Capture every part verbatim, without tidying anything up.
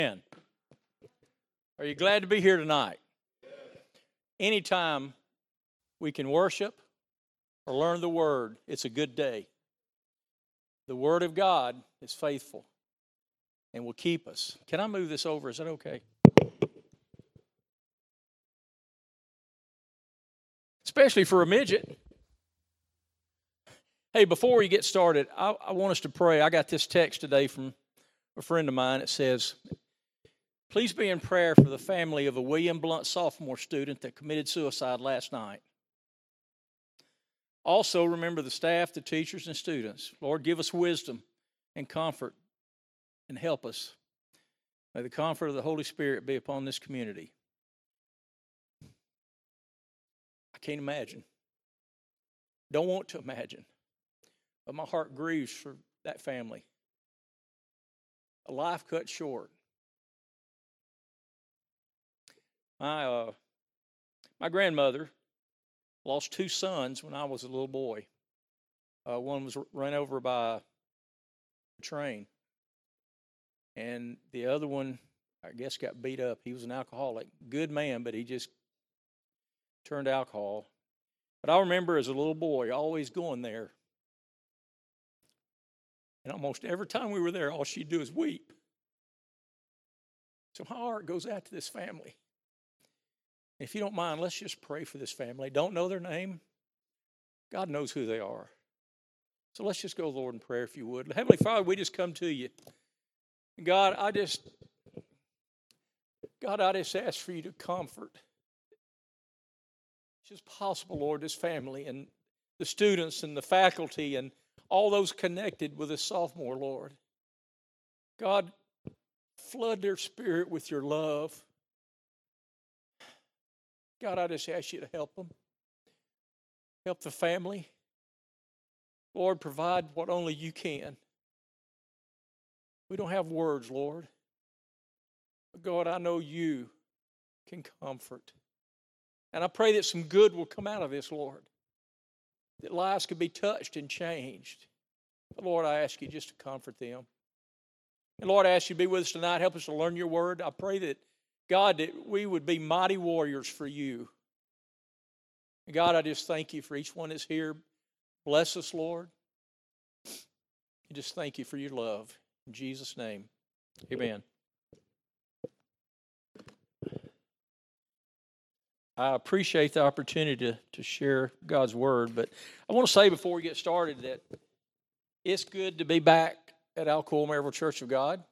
Amen. Are you glad to be here tonight? Anytime we can worship or learn the Word, it's a good day. The Word of God is faithful and will keep us. Can I move this over? Is that okay? Especially for a midget. Hey, before we get started, I, I want us to pray. I got this text today from a friend of mine. It says, "Please be in prayer for the family of a William Blunt sophomore student that committed suicide last night. Also, remember the staff, the teachers, and students. Lord, give us wisdom and comfort and help us. May the comfort of the Holy Spirit be upon this community." I can't imagine. Don't want to imagine. But my heart grieves for that family. A life cut short. My uh, my grandmother lost two sons when I was a little boy. Uh, one was run over by a train, and the other one, I guess, got beat up. He was an alcoholic, good man, but he just turned alcohol. But I remember as a little boy always going there, and almost every time we were there, all she'd do is weep. So my heart goes out to this family. If you don't mind, let's just pray for this family. Don't know their name. God knows who they are. So let's just go, Lord, in prayer, if you would. Heavenly Father, we just come to you. God, I just, God, I just ask for you to comfort. It's just possible, Lord, this family and the students and the faculty and all those connected with this sophomore, Lord. God, flood their spirit with your love. God, I just ask you to help them. Help the family. Lord, provide what only you can. We don't have words, Lord. But God, I know you can comfort. And I pray that some good will come out of this, Lord. That lives could be touched and changed. But Lord, I ask you just to comfort them. And Lord, I ask you to be with us tonight. Help us to learn your word. I pray that, God, that we would be mighty warriors for you. And God, I just thank you for each one that's here. Bless us, Lord. And just thank you for your love. In Jesus' name, amen. I appreciate the opportunity to, to share God's word, but I want to say before we get started that it's good to be back at Alcoa Maryville Church of God.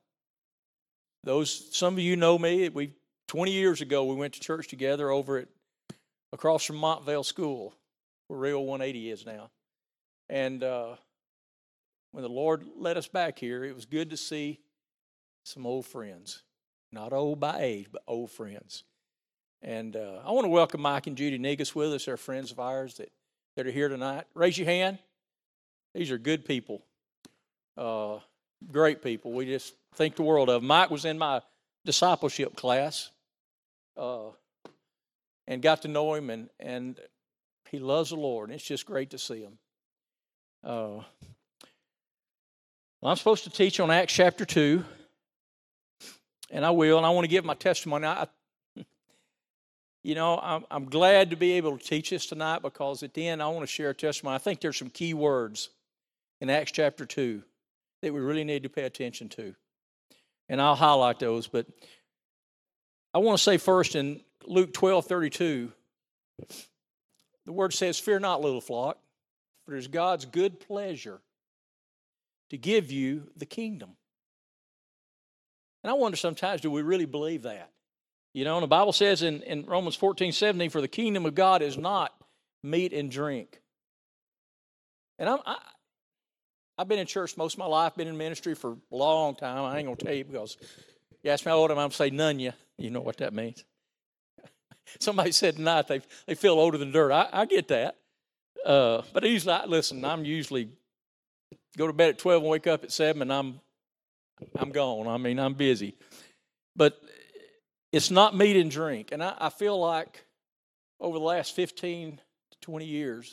Those, some of you know me. We twenty years ago we went to church together over at across from Montvale School, where Rio one eighty is now. And uh, when the Lord led us back here, it was good to see some old friends, not old by age, but old friends. And uh, I want to welcome Mike and Judy Negus with us. They're friends of ours that, that are here tonight. Raise your hand. These are good people, uh, great people. We just think the world of them. Mike was in my discipleship class uh, and got to know him, and, and he loves the Lord. And it's just great to see him. Uh, well, I'm supposed to teach on Acts chapter two, and I will, and I want to give my testimony. I, You know, I'm, I'm glad to be able to teach this tonight because at the end I want to share a testimony. I think there's some key words in Acts chapter two that we really need to pay attention to. And I'll highlight those. But I want to say first in Luke twelve thirty-two, the word says, "Fear not, little flock, for it is God's good pleasure to give you the kingdom." And I wonder sometimes, do we really believe that? You know, and the Bible says in, in Romans fourteen seventeen, "For the kingdom of God is not meat and drink." And I'm, I, I've been in church most of my life, been in ministry for a long time. I ain't going to tell you because you ask me how old I am, I'm going to say none you. You know what that means. Somebody said tonight they, they feel older than dirt. I, I get that. Uh, but usually, I, listen, I'm usually go to bed at twelve and wake up at seven, and I'm I'm gone. I mean, I'm busy. But it's not meat and drink. And I, I feel like over the last fifteen to twenty years,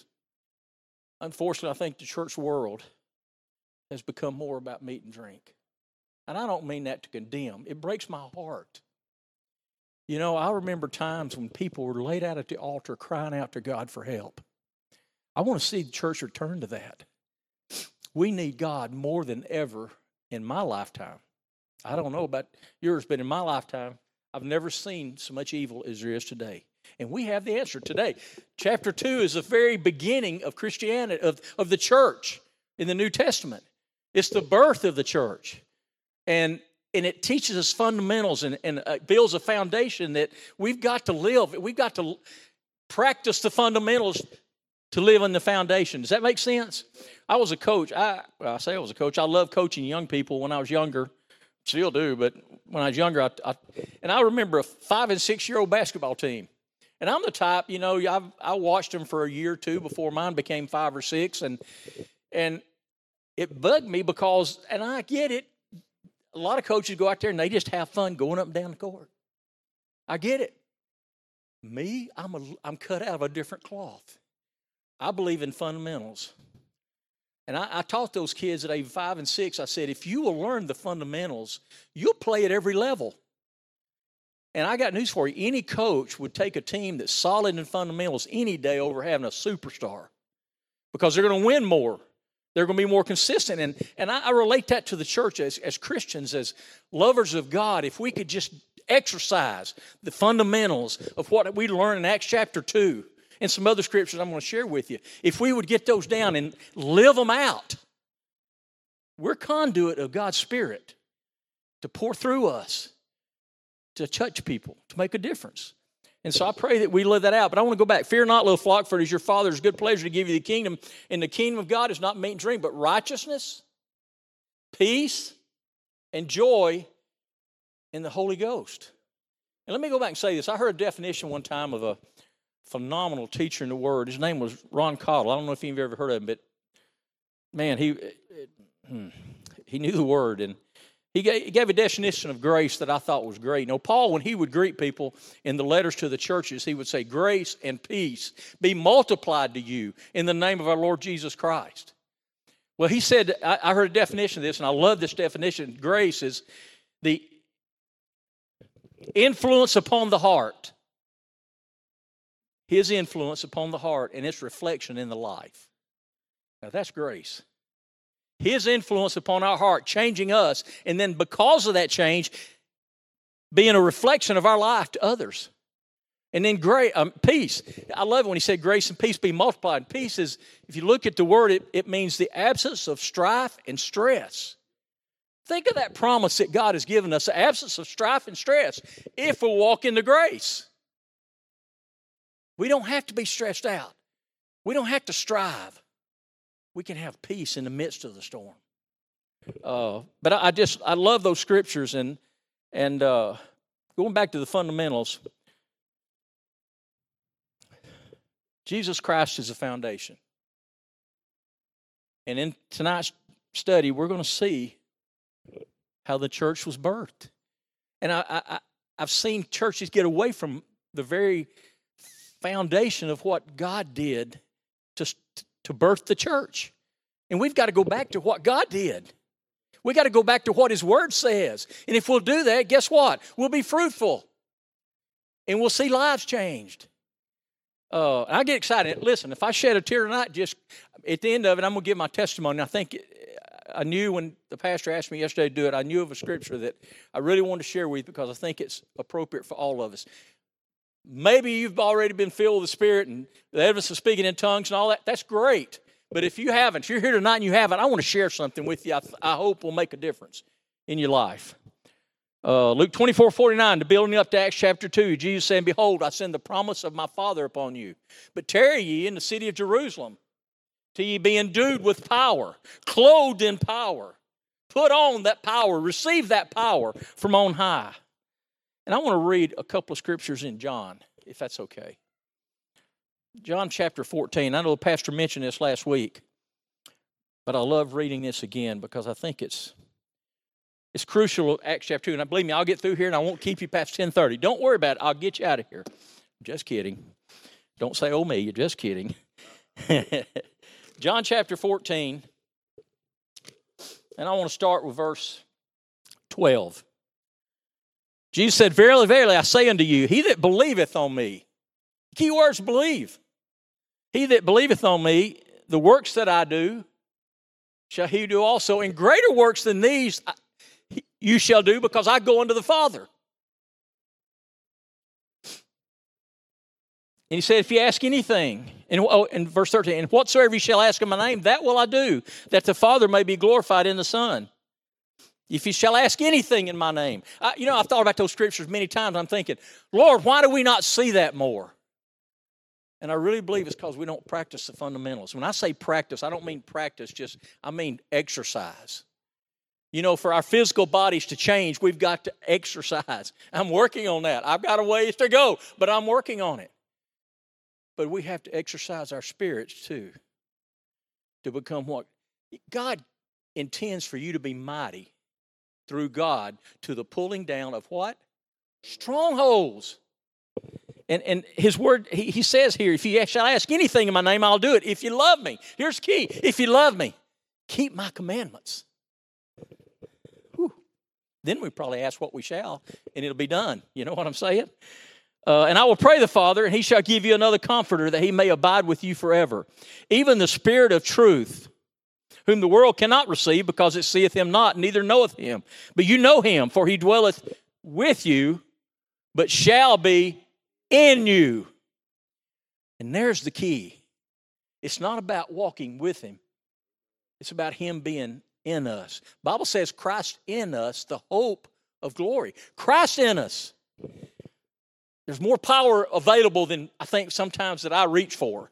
unfortunately, I think the church world has become more about meat and drink. And I don't mean that to condemn. It breaks my heart. You know, I remember times when people were laid out at the altar crying out to God for help. I want to see the church return to that. We need God more than ever in my lifetime. I don't know about yours, but in my lifetime, I've never seen so much evil as there is today. And we have the answer today. Chapter two is the very beginning of Christianity, of, of the church in the New Testament. It's the birth of the church. And, and it teaches us fundamentals and, and uh, builds a foundation that we've got to live. We've got to practice the fundamentals to live in the foundation. Does that make sense? I was a coach. I, well, I say I was a coach. I love coaching young people when I was younger. Still do, but when I was younger, I, I, and I remember a five and six-year-old basketball team. And I'm the type, you know, I've, I watched them for a year or two before mine became five or six, and and it bugged me because, and I get it, a lot of coaches go out there and they just have fun going up and down the court. I get it. Me, I'm a, I'm cut out of a different cloth. I believe in fundamentals. And I, I taught those kids at age five and six, I said, if you will learn the fundamentals, you'll play at every level. And I got news for you. Any coach would take a team that's solid in fundamentals any day over having a superstar because they're going to win more. They're going to be more consistent. And, and I, I relate that to the church as, as Christians, as lovers of God. If we could just exercise the fundamentals of what we learn in Acts chapter two, and some other scriptures I'm going to share with you. If we would get those down and live them out, we're conduit of God's Spirit to pour through us, to touch people, to make a difference. And so I pray that we live that out. But I want to go back. Fear not, little flock, for it is your Father's good pleasure to give you the kingdom. And the kingdom of God is not meat and drink, but righteousness, peace, and joy in the Holy Ghost. And let me go back and say this. I heard a definition one time of a phenomenal teacher in the Word. His name was Ron Cottle. I don't know if you've ever heard of him, but man, he he knew the Word, and he gave, he gave a definition of grace that I thought was great. You know, Paul, when he would greet people in the letters to the churches, he would say, "Grace and peace be multiplied to you in the name of our Lord Jesus Christ." Well, he said, I, I heard a definition of this, and I love this definition. Grace is the influence upon the heart. His influence upon the heart and its reflection in the life. Now that's grace. His influence upon our heart, changing us, and then because of that change, being a reflection of our life to others. And then grace, um, peace. I love it when he said grace and peace be multiplied. Peace is, if you look at the word, it, it means the absence of strife and stress. Think of that promise that God has given us, the absence of strife and stress, if we walk in the grace. We don't have to be stressed out. We don't have to strive. We can have peace in the midst of the storm. Uh, but I, I just, I love those scriptures. And, and uh, going back to the fundamentals, Jesus Christ is the foundation. And in tonight's study, we're going to see how the church was birthed. And I, I, I've seen churches get away from the very foundation of what God did to, to birth the church. And we've got to go back to what God did. We got to go back to what His Word says. And if we'll do that, guess what? We'll be fruitful. And we'll see lives changed. Uh, I get excited. Listen, if I shed a tear tonight, just at the end of it, I'm going to give my testimony. I think I knew when the pastor asked me yesterday to do it, I knew of a scripture that I really wanted to share with you because I think it's appropriate for all of us. Maybe you've already been filled with the Spirit and the evidence of speaking in tongues and all that. That's great. But if you haven't, if you're here tonight and you haven't, I want to share something with you I, I hope will make a difference in your life. Uh, Luke twenty-four forty-nine, the building up to Acts chapter two, Jesus saying, "Behold, I send the promise of my Father upon you. But tarry ye in the city of Jerusalem, till ye be endued with power, clothed in power. Put on that power, receive that power from on high." And I want to read a couple of scriptures in John, if that's okay. John chapter fourteen. I know the pastor mentioned this last week, but I love reading this again because I think it's it's crucial, Acts chapter two. And believe me, I'll get through here and I won't keep you past ten thirty. Don't worry about it. I'll get you out of here. Just kidding. Don't say, "Oh, me." You're just kidding. John chapter fourteen. And I want to start with verse twelve. Jesus said, verily, verily, I say unto you, he that believeth on me, key words, believe. He that believeth on me, the works that I do, shall he do also. And greater works than these you shall do, because I go unto the Father. And he said, if you ask anything, in, oh, in verse thirteen, and whatsoever you shall ask in my name, that will I do, that the Father may be glorified in the Son. If you shall ask anything in my name. I, you know, I've thought about those scriptures many times. I'm thinking, Lord, why do we not see that more? And I really believe it's because we don't practice the fundamentals. When I say practice, I don't mean practice just, I mean exercise. You know, for our physical bodies to change, we've got to exercise. I'm working on that. I've got a ways to go, but I'm working on it. But we have to exercise our spirits too, to become what? God intends for you to be mighty through God to the pulling down of what? Strongholds. And and his word, he, he says here, if you shall ask anything in my name, I'll do it. If you love me, here's the key. If you love me, keep my commandments. Whew. Then we probably ask what we shall, and it'll be done. You know what I'm saying? Uh, and I will pray the Father, and he shall give you another comforter, that he may abide with you forever. Even the Spirit of truth, whom the world cannot receive, because it seeth him not, neither knoweth him. But you know him, for he dwelleth with you, but shall be in you. And there's the key. It's not about walking with him. It's about him being in us. The Bible says Christ in us, the hope of glory. Christ in us. There's more power available than I think sometimes that I reach for.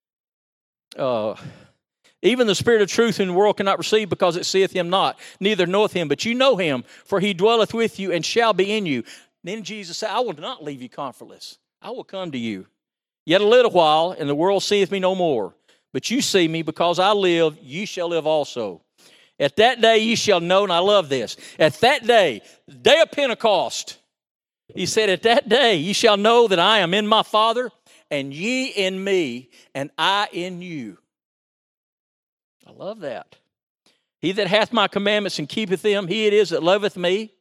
Uh, even the Spirit of truth in the world cannot receive, because it seeth him not, neither knoweth him. But you know him, for he dwelleth with you and shall be in you. Then Jesus said, I will not leave you comfortless. I will come to you. Yet a little while, and the world seeth me no more. But you see me, because I live, you shall live also. At that day ye shall know, and I love this. At that day, the day of Pentecost, he said, at that day ye shall know that I am in my Father, and ye in me, and I in you. I love that. He that hath my commandments and keepeth them, he it is that loveth me.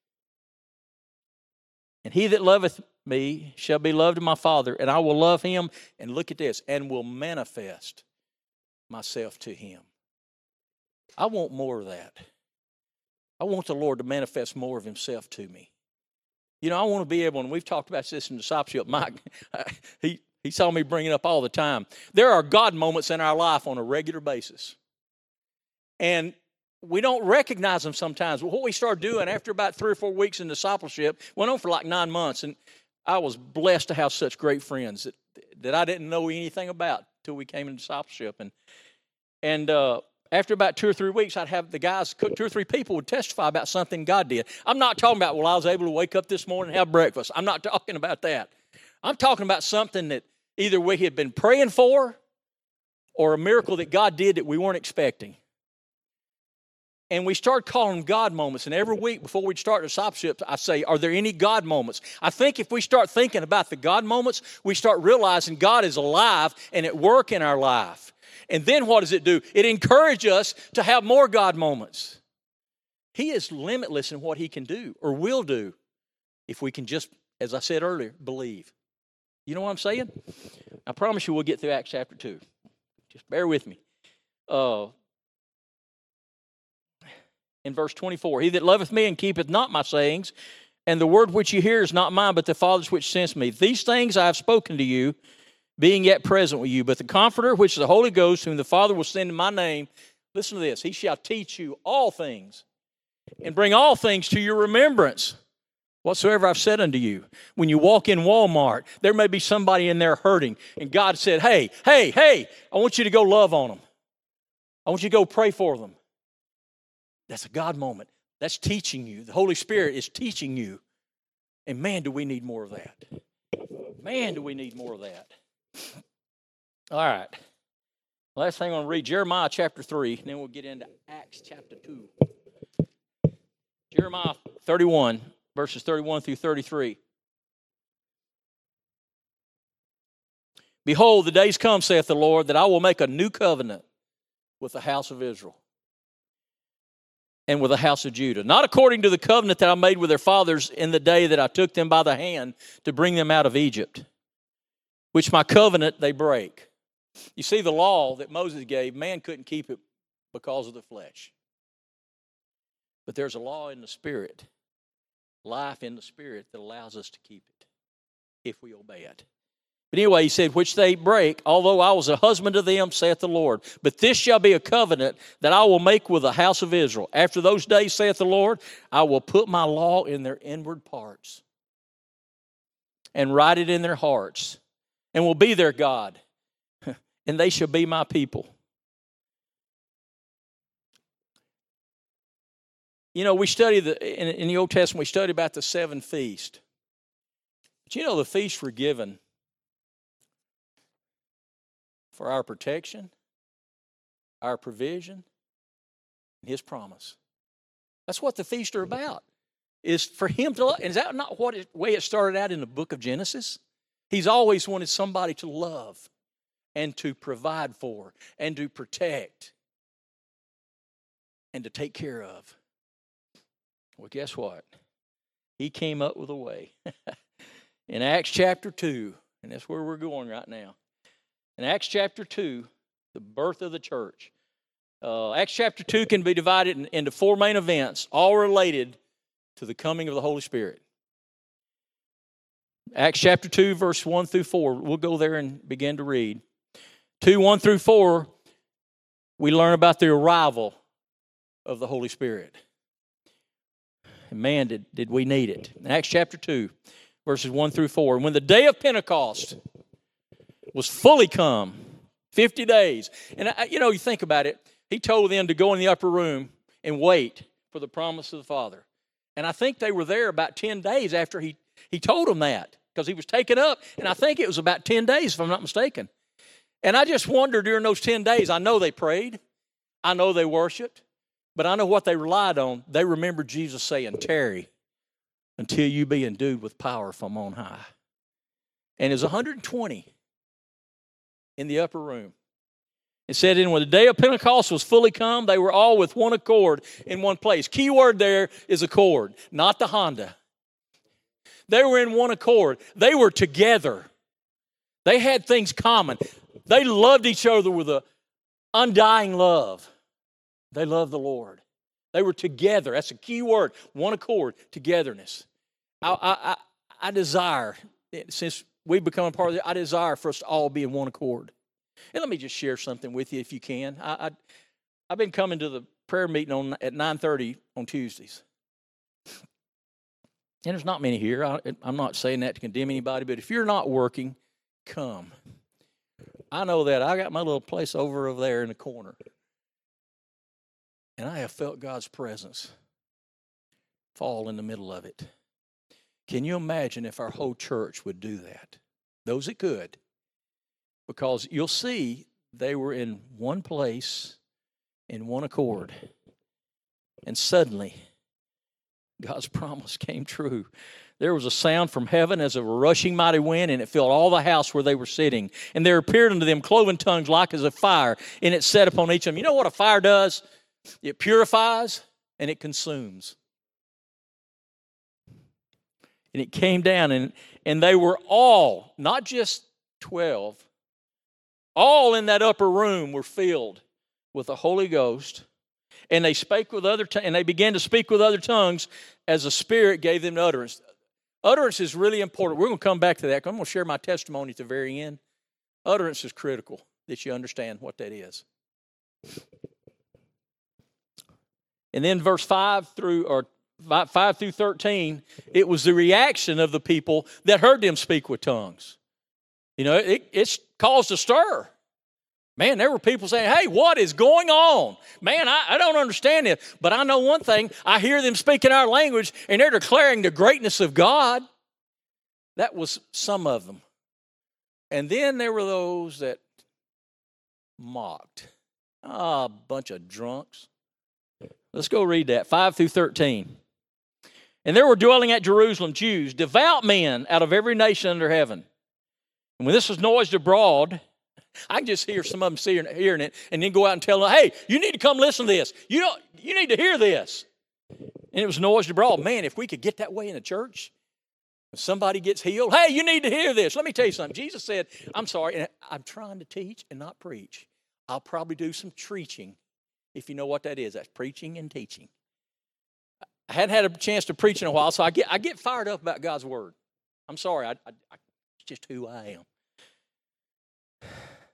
And he that loveth me shall be loved of my Father, and I will love him, and look at this, and will manifest myself to him. I want more of that. I want the Lord to manifest more of himself to me. You know, I want to be able, and we've talked about this in discipleship. Mike, he, he saw me bring it up all the time. There are God moments in our life on a regular basis. And we don't recognize them sometimes. But what we started doing after about three or four weeks in discipleship, went on for like nine months, and I was blessed to have such great friends that, that I didn't know anything about till we came in discipleship. And and uh, after about two or three weeks, I'd have the guys, two or three people would testify about something God did. I'm not talking about, well, I was able to wake up this morning and have breakfast. I'm not talking about that. I'm talking about something that either we had been praying for or a miracle that God did that we weren't expecting. And we started calling them God moments. And every week before we'd start discipleship, I say, are there any God moments? I think if we start thinking about the God moments, we start realizing God is alive and at work in our life. And then what does it do? It encourages us to have more God moments. He is limitless in what he can do or will do if we can just, as I said earlier, believe. You know what I'm saying? I promise you we'll get through Acts chapter two. Just bear with me. Uh, in verse twenty-four, he that loveth me and keepeth not my sayings, and the word which you hear is not mine, but the Father's which sent me. These things I have spoken to you, being yet present with you. But the Comforter, which is the Holy Ghost, whom the Father will send in my name, listen to this, he shall teach you all things, and bring all things to your remembrance, whatsoever I've said unto you. When you walk in Walmart, there may be somebody in there hurting, and God said, hey, hey, hey, I want you to go love on them. I want you to go pray for them. That's a God moment. That's teaching you. The Holy Spirit is teaching you. And man, do we need more of that. Man, do we need more of that. All right. Last thing I'm going to read, Jeremiah chapter three, and then we'll get into Acts chapter two. Jeremiah thirty-one, verses thirty-one through thirty-three. Behold, the days come, saith the Lord, that I will make a new covenant with the house of Israel. and with the house of Judah, not according to the covenant that I made with their fathers in the day that I took them by the hand to bring them out of Egypt, which my covenant they break. You see, the law that Moses gave, man couldn't keep it because of the flesh. But there's a law in the Spirit, life in the Spirit, that allows us to keep it if we obey it. But anyway, he said, which they break, although I was a husband to them, saith the Lord. But this shall be a covenant that I will make with the house of Israel. After those days, saith the Lord, I will put my law in their inward parts and write it in their hearts, and will be their God, and they shall be my people. You know, we study the in, in the Old Testament, we study about the seven feasts. But you know, the feasts were given for our protection, our provision, and His promise. That's what the feasts are about, is for Him to love. And is that not what it, way it started out in the book of Genesis? He's always wanted somebody to love and to provide for and to protect and to take care of. Well, guess what? He came up with a way. In Acts chapter two, and that's where we're going right now. In Acts chapter two, the birth of the church. Uh, Acts chapter two can be divided in, into four main events, all related to the coming of the Holy Spirit. Acts chapter two, verse one through four. We'll go there and begin to read. two, one through four, we learn about the arrival of the Holy Spirit. And man, did, did we need it. In Acts chapter two, verses one through four. And when the day of Pentecost was fully come, fifty days. And, you know, you think about it. He told them to go in the upper room and wait for the promise of the Father. And I think they were there about ten days after he, he told them that, because he was taken up. And I think it was about ten days, if I'm not mistaken. And I just wonder during those ten days, I know they prayed. I know they worshiped. But I know what they relied on. They remembered Jesus saying, tarry until you be endued with power from on high. And it was one hundred twenty in the upper room. It said, and when the day of Pentecost was fully come, they were all with one accord in one place. Key word there is accord, not the Honda. They were in one accord. They were together. They had things common. They loved each other with an undying love. They loved the Lord. They were together. That's a key word. One accord, togetherness. I, I, I, I desire, since we've become a part of it, I desire for us to all be in one accord. And let me just share something with you if you can. I, I, I've been coming to the prayer meeting on at nine thirty on Tuesdays. And there's not many here. I, I'm not saying that to condemn anybody, but if you're not working, come. I know that. I got my little place over over there in the corner. And I have felt God's presence fall in the middle of it. Can you imagine if our whole church would do that? Those that could. Because you'll see they were in one place, in one accord. And suddenly, God's promise came true. There was a sound from heaven as of a rushing mighty wind, and it filled all the house where they were sitting. And there appeared unto them cloven tongues like as a fire, and it set upon each of them. You know what a fire does? It purifies and it consumes. And it came down, and, and they were all, not just twelve, all in that upper room were filled with the Holy Ghost. And they spake with other, and they began to speak with other tongues as the Spirit gave them utterance. Utterance is really important. We're going to come back to that. I'm going to share my testimony at the very end. Utterance is critical that you understand what that is. And then verse five through or five through thirteen, it was the reaction of the people that heard them speak with tongues. You know, it, it's caused a stir. Man, there were people saying, hey, what is going on? Man, I, I don't understand it. But I know one thing. I hear them speaking our language, and they're declaring the greatness of God. That was some of them. And then there were those that mocked. Ah, a bunch of drunks. Let's go read that, five through thirteen. And there were dwelling at Jerusalem Jews, devout men out of every nation under heaven. And when this was noised abroad, I can just hear some of them hearing, hearing it and then go out and tell them, hey, you need to come listen to this. You don't, you need to hear this. And it was noised abroad. Man, if we could get that way in the church, if somebody gets healed, hey, you need to hear this. Let me tell you something. Jesus said, I'm sorry, and I'm trying to teach and not preach. I'll probably do some preaching, if you know what that is. That's preaching and teaching. I hadn't had a chance to preach in a while, so I get I get fired up about God's word. I'm sorry. I, I, I, it's just who I am.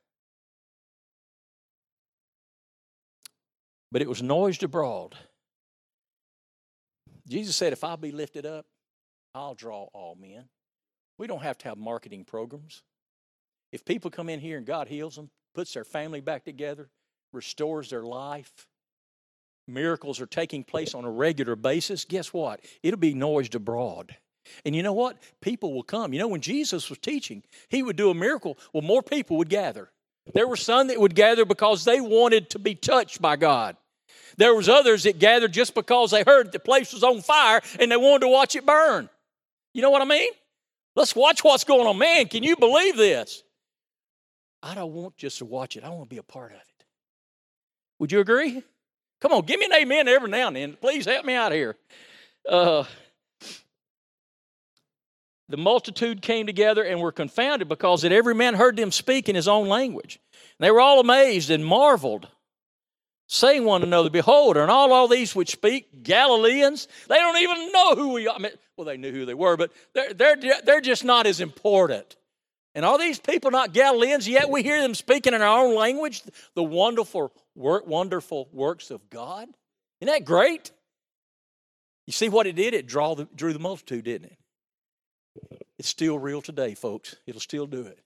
But it was noised abroad. Jesus said, if I be lifted up, I'll draw all men. We don't have to have marketing programs. If people come in here and God heals them, puts their family back together, restores their life, miracles are taking place on a regular basis, guess what? It'll be noised abroad. And you know what? People will come. You know, when Jesus was teaching, he would do a miracle. Well, more people would gather. There were some that would gather because they wanted to be touched by God. There was others that gathered just because they heard the place was on fire and they wanted to watch it burn. You know what I mean? Let's watch what's going on. Man, can you believe this? I don't want just to watch it. I want to be a part of it. Would you agree? Come on, give me an amen every now and then. Please help me out here. Uh, the multitude came together and were confounded because that every man heard them speak in his own language. And they were all amazed and marveled, saying one another, behold, are not all these which speak Galileans? They don't even know who we are. I mean, well, they knew who they were, but they're, they're, they're just not as important. And are these people not Galileans? Yet we hear them speaking in our own language, the wonderful work, wonderful works of God. Isn't that great? You see what it did? It draw the, drew the multitude, didn't it? It's still real today, folks. It'll still do it.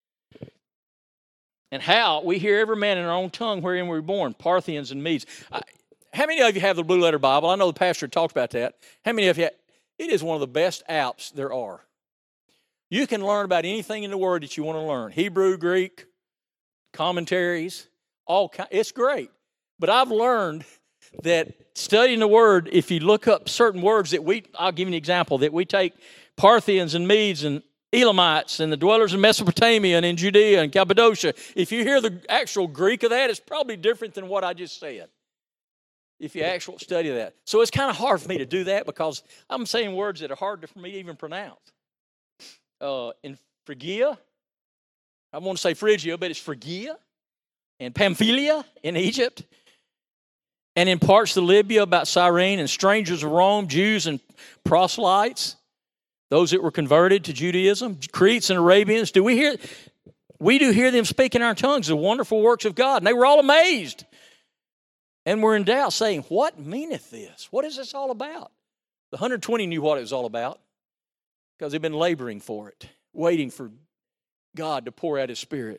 And how? We hear every man in our own tongue wherein we were born, Parthians and Medes. I, how many of you have the Blue Letter Bible? I know the pastor talked about that. How many of you have? It is one of the best apps there are. You can learn about anything in the Word that you want to learn. Hebrew, Greek, commentaries, all kind. It's great. But I've learned that studying the Word, if you look up certain words that we, I'll give you an example, that we take Parthians and Medes and Elamites and the dwellers in Mesopotamia and in Judea and Cappadocia. If you hear the actual Greek of that, it's probably different than what I just said, if you actually study that. So it's kind of hard for me to do that because I'm saying words that are hard for me to even pronounce. Uh, in Phrygia, I want to say Phrygia, but it's Phrygia, and Pamphylia in Egypt, and in parts of Libya about Cyrene, and strangers of Rome, Jews and proselytes, those that were converted to Judaism, Cretes and Arabians. Do we hear? We do hear them speak in our tongues the wonderful works of God, and they were all amazed, and were in doubt, saying, "What meaneth this? What is this all about?" The one hundred twenty knew what it was all about, because they've been laboring for it, waiting for God to pour out His Spirit.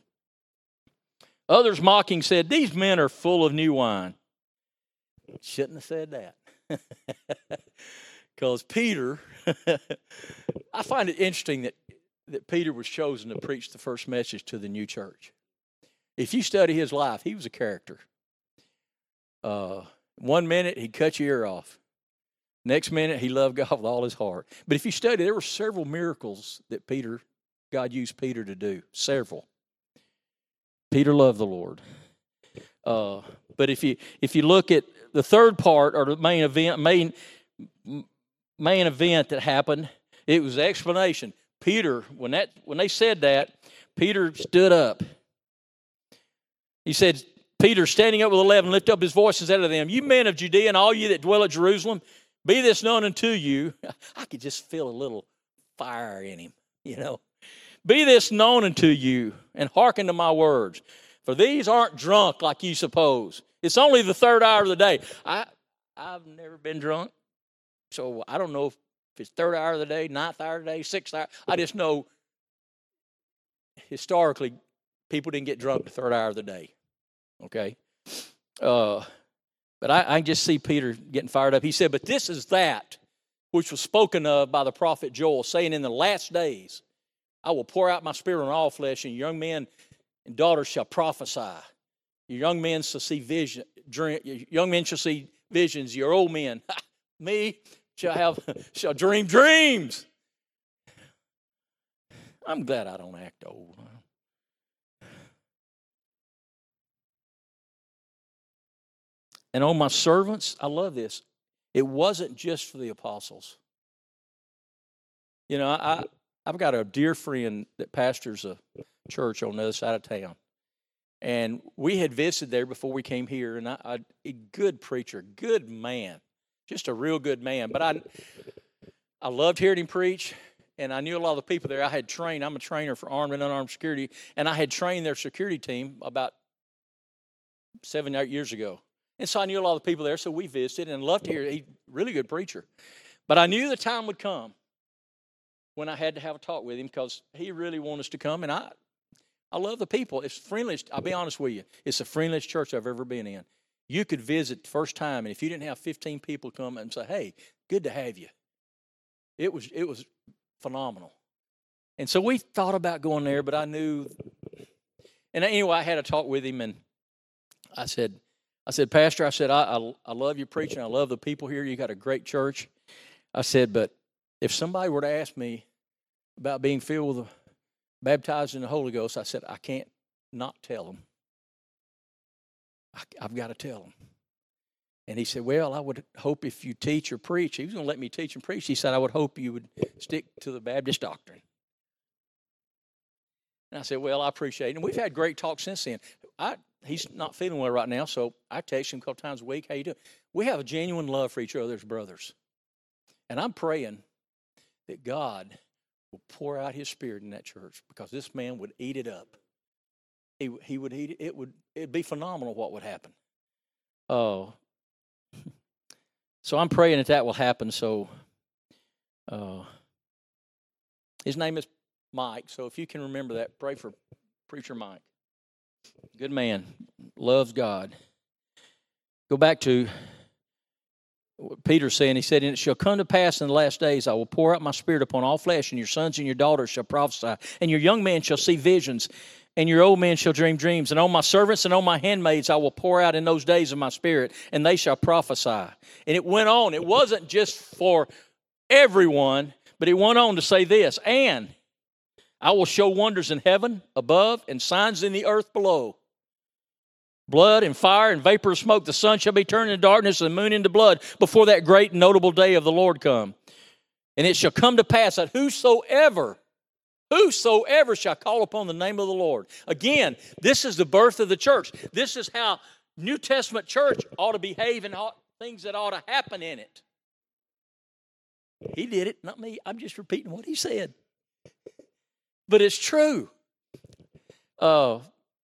Others mocking said, these men are full of new wine. Shouldn't have said that. Because Peter, I find it interesting that, that Peter was chosen to preach the first message to the new church. If you study his life, he was a character. Uh, one minute, he'd cut your ear off. Next minute, he loved God with all his heart. But if you study, there were several miracles that Peter, God used Peter to do. Several. Peter loved the Lord. Uh, but if you if you look at the third part, or the main event, main main event that happened, it was the explanation. Peter, when that when they said that, Peter stood up. He said, Peter, standing up with eleven, lifted up his voice and said to them, you men of Judea and all you that dwell at Jerusalem, be this known unto you. I could just feel a little fire in him, you know. Be this known unto you, and hearken to my words. For these aren't drunk like you suppose. It's only the third hour of the day. I, I've never been drunk, so I don't know if it's third hour of the day, ninth hour of the day, sixth hour. I just know historically people didn't get drunk the third hour of the day, okay? Uh, but I, I just see Peter getting fired up. He said, but this is that which was spoken of by the prophet Joel, saying in the last days, I will pour out my spirit on all flesh, and young men and daughters shall prophesy. Your young men shall see vision. Dream, your young men shall see visions. Your old men, me, shall have shall dream dreams. I'm glad I don't act old. and on my servants, I love this, it wasn't just for the apostles. You know, I, I've got a dear friend that pastors a church on the other side of town. And we had visited there before we came here, and I, I, a good preacher, good man, just a real good man. But I, I loved hearing him preach, and I knew a lot of the people there. I had trained. I'm a trainer for armed and unarmed security, and I had trained their security team about seven, eight years ago. And so I knew a lot of the people there, so we visited and loved to hear. He's a really good preacher. But I knew the time would come when I had to have a talk with him because he really wanted us to come, and I I love the people. It's friendliest. I'll be honest with you. It's the friendliest church I've ever been in. You could visit the first time, and if you didn't have fifteen people come and say, hey, good to have you, it was it was phenomenal. And so we thought about going there, but I knew. And anyway, I had a talk with him, and I said, I said, Pastor, I said, I, I, I love your preaching. I love the people here. You got a great church. I said, but if somebody were to ask me about being filled with the baptized in the Holy Ghost, I said, I can't not tell them. I, I've got to tell them. And he said, well, I would hope if you teach or preach, he was going to let me teach and preach. He said, I would hope you would stick to the Baptist doctrine. And I said, well, I appreciate it. And we've had great talks since then. I, he's not feeling well right now, so I text him a couple times a week. How you doing? We have a genuine love for each other as brothers. And I'm praying that God will pour out his Spirit in that church because this man would eat it up. He he would eat it. It would it'd be phenomenal what would happen. Oh, uh, so I'm praying that that will happen. So, uh, his name is Mike. So if you can remember that, pray for Preacher Mike. Good man, loves God. Go back to Peter's saying, he said, and it shall come to pass in the last days, I will pour out my Spirit upon all flesh, and your sons and your daughters shall prophesy, and your young men shall see visions, and your old men shall dream dreams. And on my servants and on my handmaids I will pour out in those days of my Spirit, and they shall prophesy. And it went on. It wasn't just for everyone, but it went on to say this, and I will show wonders in heaven above and signs in the earth below. Blood and fire and vapor of smoke. The sun shall be turned into darkness and the moon into blood before that great and notable day of the Lord come. And it shall come to pass that whosoever, whosoever shall call upon the name of the Lord. Again, this is the birth of the church. This is how New Testament church ought to behave and ought, things that ought to happen in it. He did it, not me. I'm just repeating what he said. But it's true. Uh,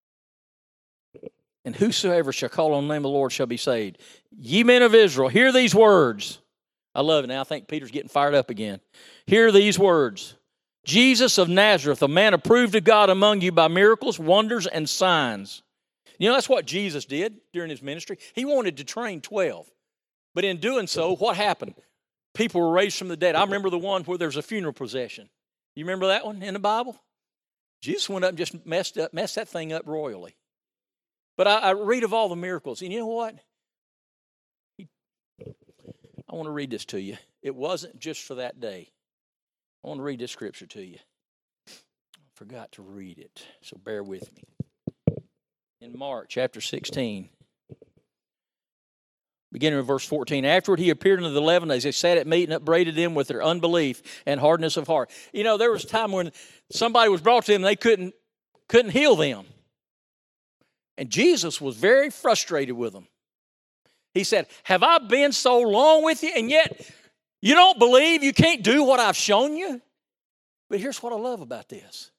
and whosoever shall call on the name of the Lord shall be saved. Ye men of Israel, hear these words. I love it now. I think Peter's getting fired up again. Hear these words. Jesus of Nazareth, a man approved of God among you by miracles, wonders, and signs. You know, that's what Jesus did during his ministry. He wanted to train twelve. But in doing so, what happened? People were raised from the dead. I remember the one where there's a funeral procession. You remember that one in the Bible? Jesus went up and just messed up, messed that thing up royally. But I, I read of all the miracles, and you know what? He, I want to read this to you. It wasn't just for that day. I want to read this scripture to you. I forgot to read it, so bear with me. In Mark chapter sixteen, beginning with verse fourteen, afterward he appeared unto the eleven as they sat at meat and upbraided them with their unbelief and hardness of heart. You know, there was a time when somebody was brought to them and they couldn't, couldn't heal them. And Jesus was very frustrated with them. He said, have I been so long with you, and yet you don't believe? You can't do what I've shown you? But here's what I love about this.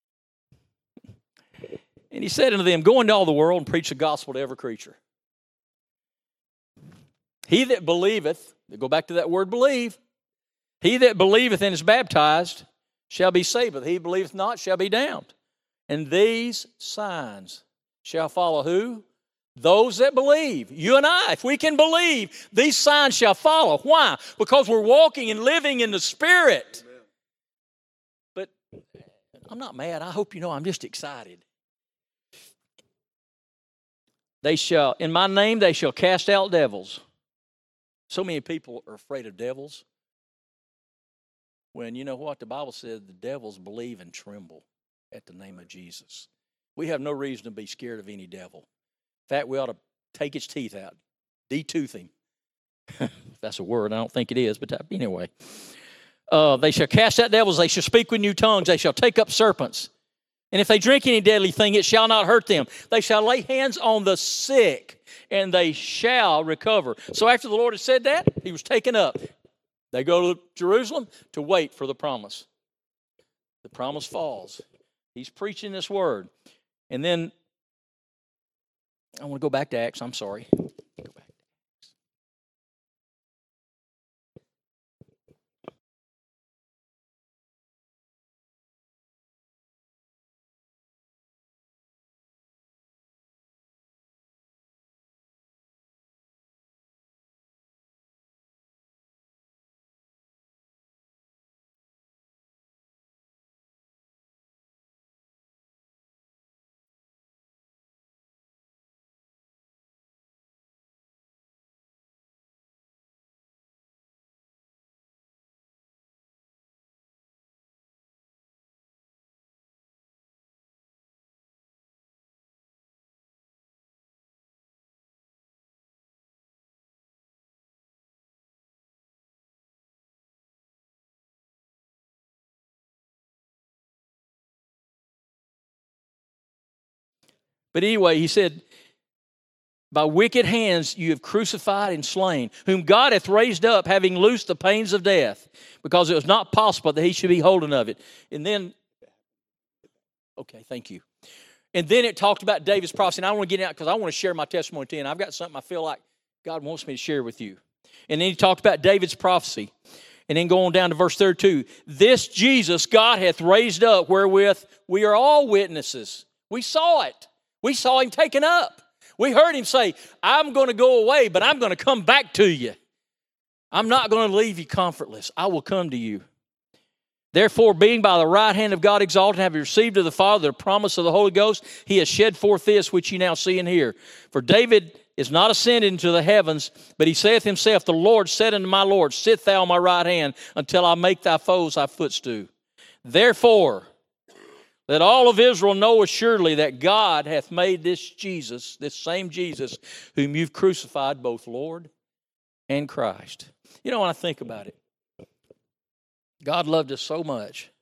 And he said unto them, go into all the world and preach the gospel to every creature. He that believeth, go back to that word believe, he that believeth and is baptized shall be saved, but he that believeth not shall be damned. And these signs shall follow who? Those that believe. You and I, if we can believe, these signs shall follow. Why? Because we're walking and living in the Spirit. Amen. But I'm not mad. I hope you know I'm just excited. They shall, in my name, they shall cast out devils. So many people are afraid of devils. When you know what? The Bible said the devils believe and tremble at the name of Jesus. We have no reason to be scared of any devil. In fact, we ought to take its teeth out, De-tooth him. That's a word. I don't think it is, but anyway. Uh, they shall cast out devils. They shall speak with new tongues. They shall take up serpents. And if they drink any deadly thing, it shall not hurt them. They shall lay hands on the sick, and they shall recover. So after the Lord had said that, he was taken up. They go to Jerusalem to wait for the promise. The promise falls. He's preaching this word. And then, I want to go back to Acts. I'm sorry. Go back. But anyway, he said, by wicked hands you have crucified and slain, whom God hath raised up, having loosed the pains of death, because it was not possible that he should be holden of it. And then, okay, thank you. And then it talked about David's prophecy. And I want to get out because I want to share my testimony to you. And I've got something I feel like God wants me to share with you. And then he talked about David's prophecy. And then go on down to verse thirty-two. This Jesus God hath raised up, wherewith we are all witnesses. We saw it. We saw him taken up. We heard him say, I'm going to go away, but I'm going to come back to you. I'm not going to leave you comfortless. I will come to you. Therefore, being by the right hand of God exalted, having received of the Father the promise of the Holy Ghost, he has shed forth this which ye now see and hear. For David is not ascended into the heavens, but he saith himself, the Lord said unto my Lord, sit thou on my right hand until I make thy foes thy footstool. Therefore, let all of Israel know assuredly that God hath made this Jesus, this same Jesus, whom you've crucified, both Lord and Christ. You know, when I think about it, God loved us so much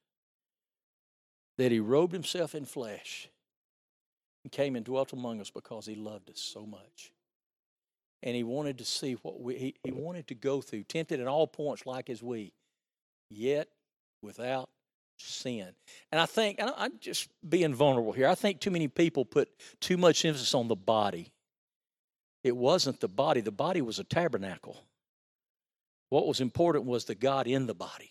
that he robed himself in flesh and came and dwelt among us because he loved us so much. And he wanted to see what we, he, he wanted to go through, tempted in all points like as we, yet without sin. And I think, and I'm just being vulnerable here, I think too many people put too much emphasis on the body. It wasn't the body. The body was a tabernacle. What was important was the God in the body.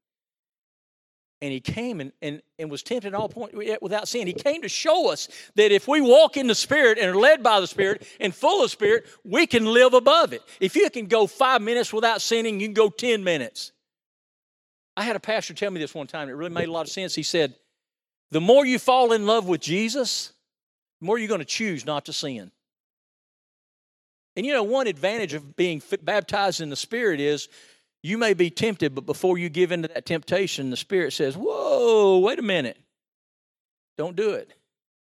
And he came and, and, and was tempted at all points without sin. He came to show us that if we walk in the Spirit and are led by the Spirit and full of Spirit, we can live above it. If you can go five minutes without sinning, you can go ten minutes. I had a pastor tell me this one time. It really made a lot of sense. He said, the more you fall in love with Jesus, the more you're going to choose not to sin. And you know, one advantage of being baptized in the Spirit is you may be tempted, but before you give into that temptation, the Spirit says, whoa, wait a minute. Don't do it.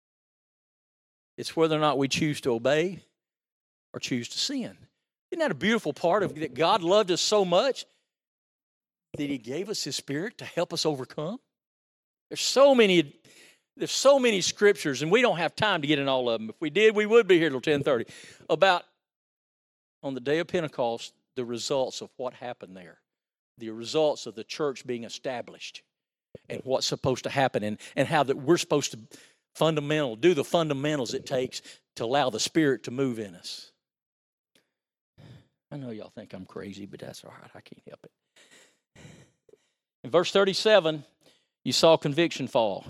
It's whether or not we choose to obey or choose to sin. Isn't that a beautiful part of that God loved us so much that he gave us his Spirit to help us overcome? There's so many, there's so many scriptures, and we don't have time to get in all of them. If we did, we would be here till ten thirty, about on the day of Pentecost, the results of what happened there, the results of the church being established and what's supposed to happen, and, and how that we're supposed to fundamental, do the fundamentals it takes to allow the Spirit to move in us. I know y'all think I'm crazy, but that's all right. I can't help it. In verse thirty-seven, you saw conviction fall.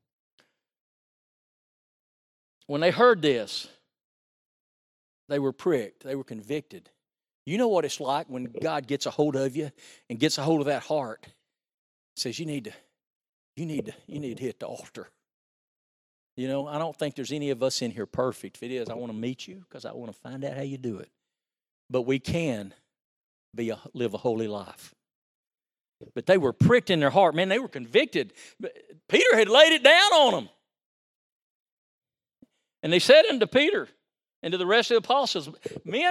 When they heard this, they were pricked. They were convicted. You know what it's like when God gets a hold of you and gets a hold of that heart. Says you need to, you need to, you need to hit the altar. You know, I don't think there's any of us in here perfect. If it is, I want to meet you because I want to find out how you do it. But we can be a, live a holy life. But they were pricked in their heart. Man, they were convicted. Peter had laid it down on them. And they said unto Peter and to the rest of the apostles, men,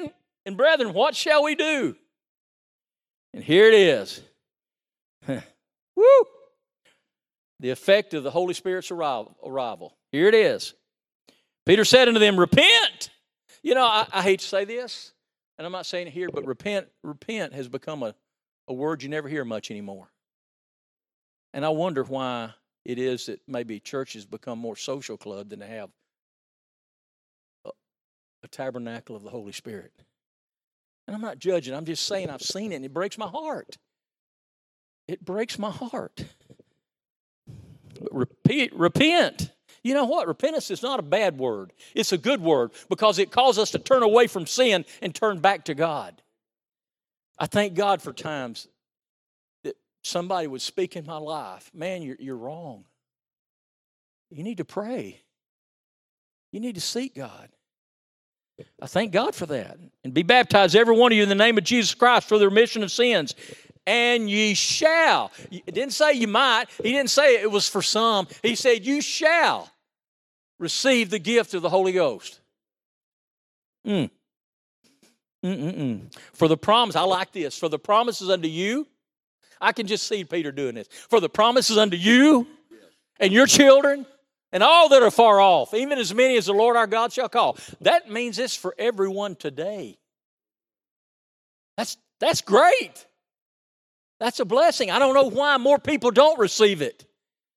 And brethren, what shall we do? And here it is. Woo! The effect of the Holy Spirit's arrival. Here it is. Peter said unto them, repent. You know, I, I hate to say this, and I'm not saying it here, but repent, repent has become a, a word you never hear much anymore. And I wonder why it is that maybe churches become more social club than they have a, a tabernacle of the Holy Spirit. And I'm not judging. I'm just saying I've seen it, and it breaks my heart. It breaks my heart. But repeat, repent. You know what? Repentance is not a bad word. It's a good word because it calls us to turn away from sin and turn back to God. I thank God for times that somebody would speak in my life. Man, you're, you're wrong. You need to pray. You need to seek God. I thank God for that. And be baptized, every one of you, in the name of Jesus Christ for the remission of sins. And ye shall. It didn't say you might. He didn't say it was for some. He said you shall receive the gift of the Holy Ghost. Mm. Mm-mm-mm. For the promise, I like this. For the promises unto you, I can just see Peter doing this. For the promises unto you and your children and all that are far off, even as many as the Lord our God shall call. That means this for everyone today. That's, that's great. That's a blessing. I don't know why more people don't receive it.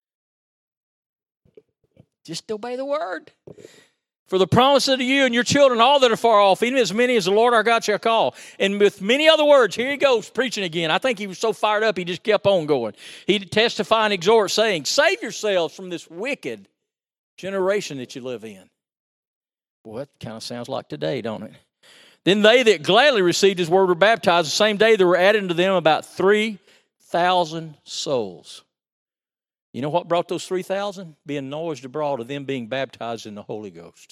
Just obey the word. For the promise unto you and your children, all that are far off, even as many as the Lord our God shall call. And with many other words, here he goes preaching again. I think he was so fired up, he just kept on going. He testify and exhort, saying, save yourselves from this wicked generation that you live in. Boy, that kind of sounds like today, don't it? Then they that gladly received his word were baptized. The same day there were added unto them about three thousand souls. You know what brought those three thousand? Being noised abroad of them being baptized in the Holy Ghost.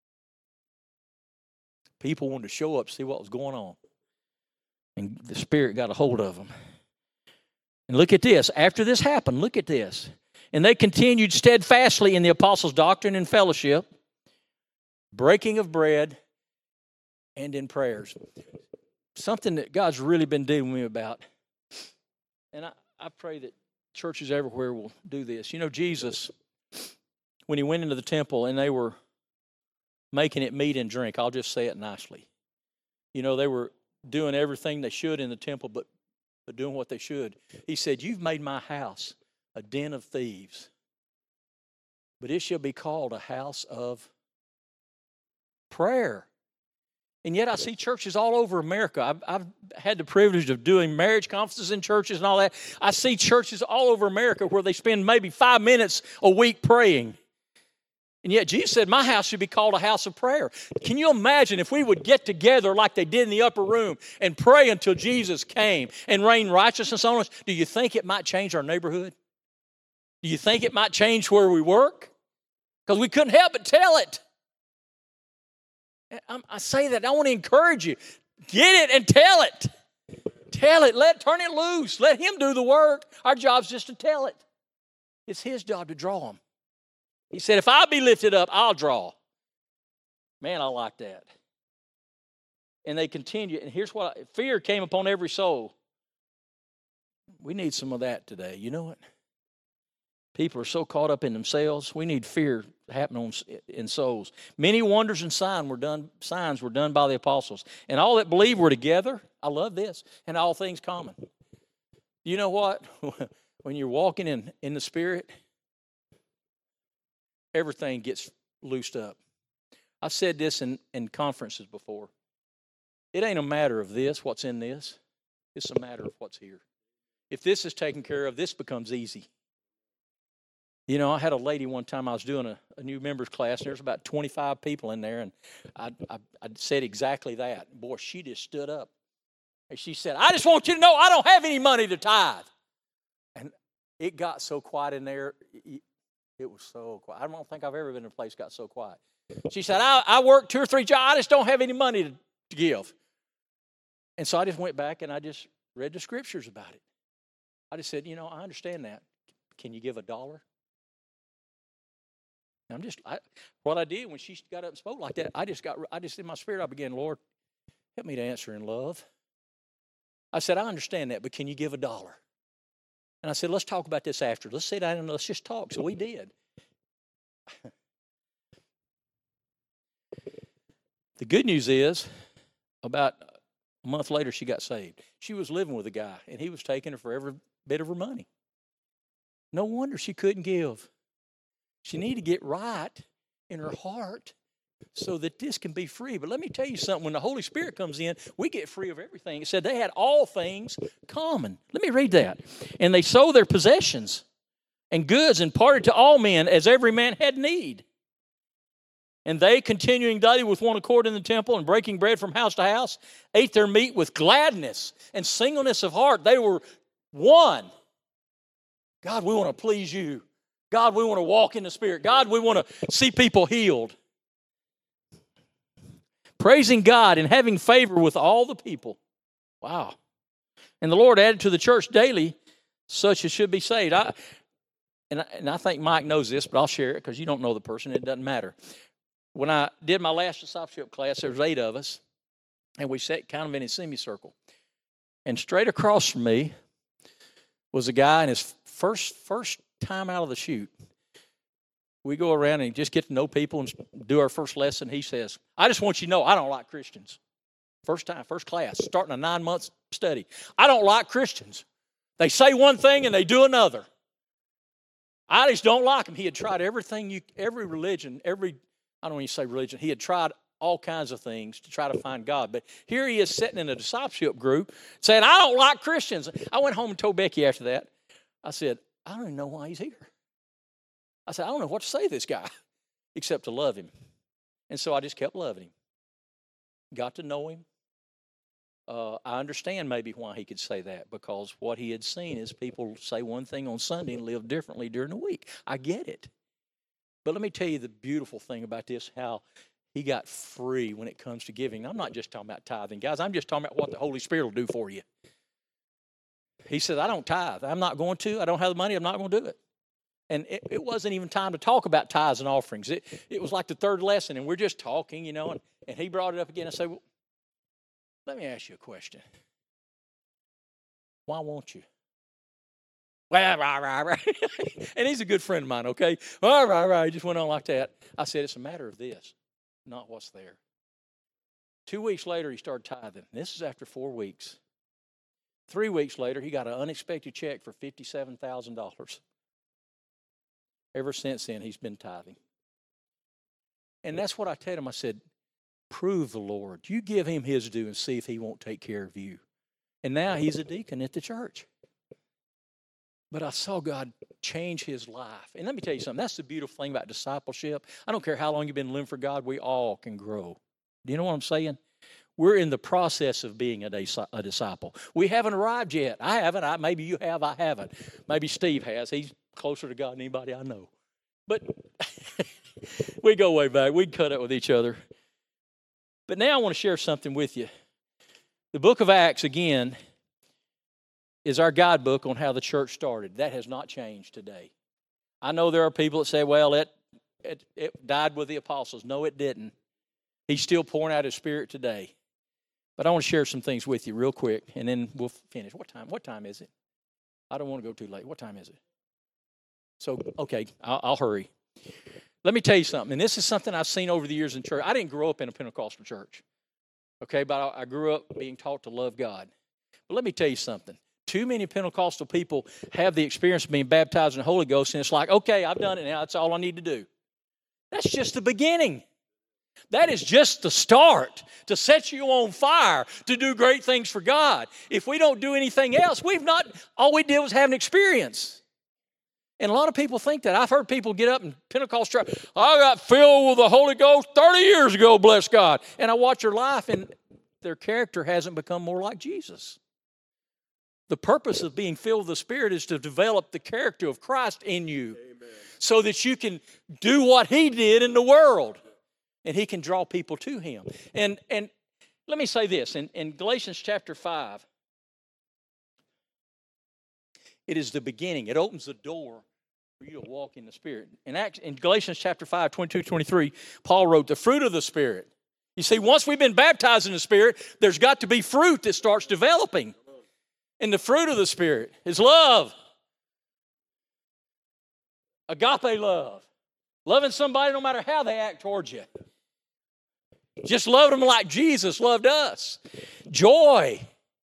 People wanted to show up, see what was going on. And the Spirit got a hold of them. And look at this. After this happened, look at this. And they continued steadfastly in the apostles' doctrine and fellowship, breaking of bread, and in prayers. Something that God's really been dealing with me about. And I, I pray that churches everywhere will do this. You know, Jesus, when he went into the temple and they were making it meat and drink, I'll just say it nicely. You know, they were doing everything they should in the temple, but, but doing what they should. He said, you've made my house a den of thieves, but it shall be called a house of prayer. And yet I see churches all over America. I've, I've had the privilege of doing marriage conferences in churches and all that. I see churches all over America where they spend maybe five minutes a week praying. And yet Jesus said, my house should be called a house of prayer. Can you imagine if we would get together like they did in the upper room and pray until Jesus came and rain righteousness on us? Do you think it might change our neighborhood? Do you think it might change where we work? Because we couldn't help but tell it. I say that, I want to encourage you. Get it and tell it. Tell it. Let turn it loose. Let him do the work. Our job's just to tell it. It's his job to draw them. He said, if I be lifted up, I'll draw. Man, I like that. And they continue. And here's what, I, fear came upon every soul. We need some of that today. You know what? People are so caught up in themselves. We need fear happening in souls. Many wonders and signs were done. Signs were done by the apostles, and all that believed were together. I love this, and all things common. You know what? When you're walking in in the Spirit, everything gets loosed up. I've said this in in conferences before. It ain't a matter of this, what's in this. It's a matter of what's here. If this is taken care of, this becomes easy. You know, I had a lady one time, I was doing a, a new members class, and there was about twenty-five people in there, and I, I, I said exactly that. Boy, she just stood up. And she said, I just want you to know I don't have any money to tithe. And it got so quiet in there. It, it was so quiet. I don't think I've ever been in a place that got so quiet. She said, I, I work two or three jobs. I just don't have any money to, to give. And so I just went back and I just read the scriptures about it. I just said, you know, I understand that. Can you give a dollar? I'm just, I, what I did when she got up and spoke like that, I just got, I just in my spirit, I began, Lord, help me to answer in love. I said, I understand that, but can you give a dollar? And I said, let's talk about this after. Let's sit down and let's just talk. So we did. The good news is, about a month later, she got saved. She was living with a guy, and he was taking her for every bit of her money. No wonder she couldn't give. She needed to get right in her heart so that this can be free. But let me tell you something. When the Holy Spirit comes in, we get free of everything. It said they had all things common. Let me read that. And they sold their possessions and goods and parted to all men as every man had need. And they, continuing daily with one accord in the temple and breaking bread from house to house, ate their meat with gladness and singleness of heart. They were one. God, we want to please you. God, we want to walk in the Spirit. God, we want to see people healed. Praising God and having favor with all the people. Wow. And the Lord added to the church daily such as should be saved. I, and, I, and I think Mike knows this, but I'll share it because you don't know the person. It doesn't matter. When I did my last discipleship class, there was eight of us, and we sat kind of in a semicircle. And straight across from me was a guy in his first first time out of the chute. We go around and just get to know people and do our first lesson. He says, I just want you to know I don't like Christians. First time, first class, starting a nine-month study. I don't like Christians. They say one thing and they do another. I just don't like them. He had tried everything, you, every religion, every, I don't want to say religion. He had tried all kinds of things to try to find God. But here he is sitting in a discipleship group saying, I don't like Christians. I went home and told Becky after that. I said, I don't even know why he's here. I said, I don't know what to say to this guy except to love him. And so I just kept loving him. Got to know him. Uh, I understand maybe why he could say that, because what he had seen is people say one thing on Sunday and live differently during the week. I get it. But let me tell you the beautiful thing about this, how he got free when it comes to giving. I'm not just talking about tithing, guys. I'm just talking about what the Holy Spirit will do for you. He said, I don't tithe. I'm not going to. I don't have the money. I'm not going to do it. And it, it wasn't even time to talk about tithes and offerings. It, it was like the third lesson, and we're just talking, you know, and, and he brought it up again. I said, well, let me ask you a question. Why won't you? Well, rah, rah, rah. And he's a good friend of mine, okay? All right, right. He just went on like that. I said, it's a matter of this, not what's there. Two weeks later, he started tithing. This is after four weeks. Three weeks later, he got an unexpected check for fifty-seven thousand dollars. Ever since then, he's been tithing. And that's what I told him. I said, prove the Lord. You give him his due and see if he won't take care of you. And now he's a deacon at the church. But I saw God change his life. And let me tell you something. That's the beautiful thing about discipleship. I don't care how long you've been living for God. We all can grow. Do you know what I'm saying? We're in the process of being a, a disciple. We haven't arrived yet. I haven't. I, maybe you have. I haven't. Maybe Steve has. He's closer to God than anybody I know. But we go way back. We cut up with each other. But now I want to share something with you. The book of Acts, again, is our guidebook on how the church started. That has not changed today. I know there are people that say, well, it, it, it died with the apostles. No, it didn't. He's still pouring out his Spirit today. But I want to share some things with you real quick, and then we'll finish. What time? What time is it? I don't want to go too late. What time is it? So, okay, I'll, I'll hurry. Let me tell you something, and this is something I've seen over the years in church. I didn't grow up in a Pentecostal church, okay, but I grew up being taught to love God. But let me tell you something. Too many Pentecostal people have the experience of being baptized in the Holy Ghost, and it's like, okay, I've done it now. That's all I need to do. That's just the beginning. That is just the start to set you on fire to do great things for God. If we don't do anything else, we've not, all we did was have an experience. And a lot of people think that. I've heard people get up in Pentecost church, I got filled with the Holy Ghost thirty years ago, bless God. And I watch their life and their character hasn't become more like Jesus. The purpose of being filled with the Spirit is to develop the character of Christ in you. Amen. So that you can do what He did in the world. And He can draw people to Him. And and let me say this. In, in Galatians chapter five, it is the beginning. It opens the door for you to walk in the Spirit. In, Acts, in Galatians chapter five, twenty-two, twenty-three, Paul wrote, the fruit of the Spirit You see, once we've been baptized in the Spirit, there's got to be fruit that starts developing. And the fruit of the Spirit is love. Agape love. Loving somebody no matter how they act towards you. Just love them like Jesus loved us. Joy.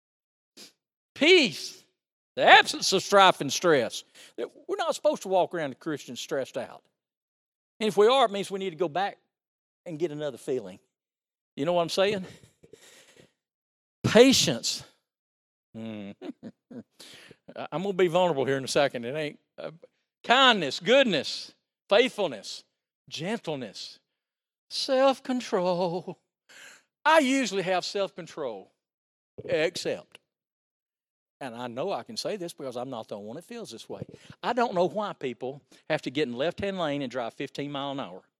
Peace. The absence of strife and stress. We're not supposed to walk around the Christians stressed out. And if we are, it means we need to go back and get another feeling. You know what I'm saying? Patience. Mm. I'm going to be vulnerable here in a second. It ain't uh, kindness, goodness, faithfulness, gentleness, self-control. I usually have self-control, except, and I know I can say this because I'm not the only one that feels this way. I don't know why people have to get in the left-hand lane and drive fifteen miles an hour.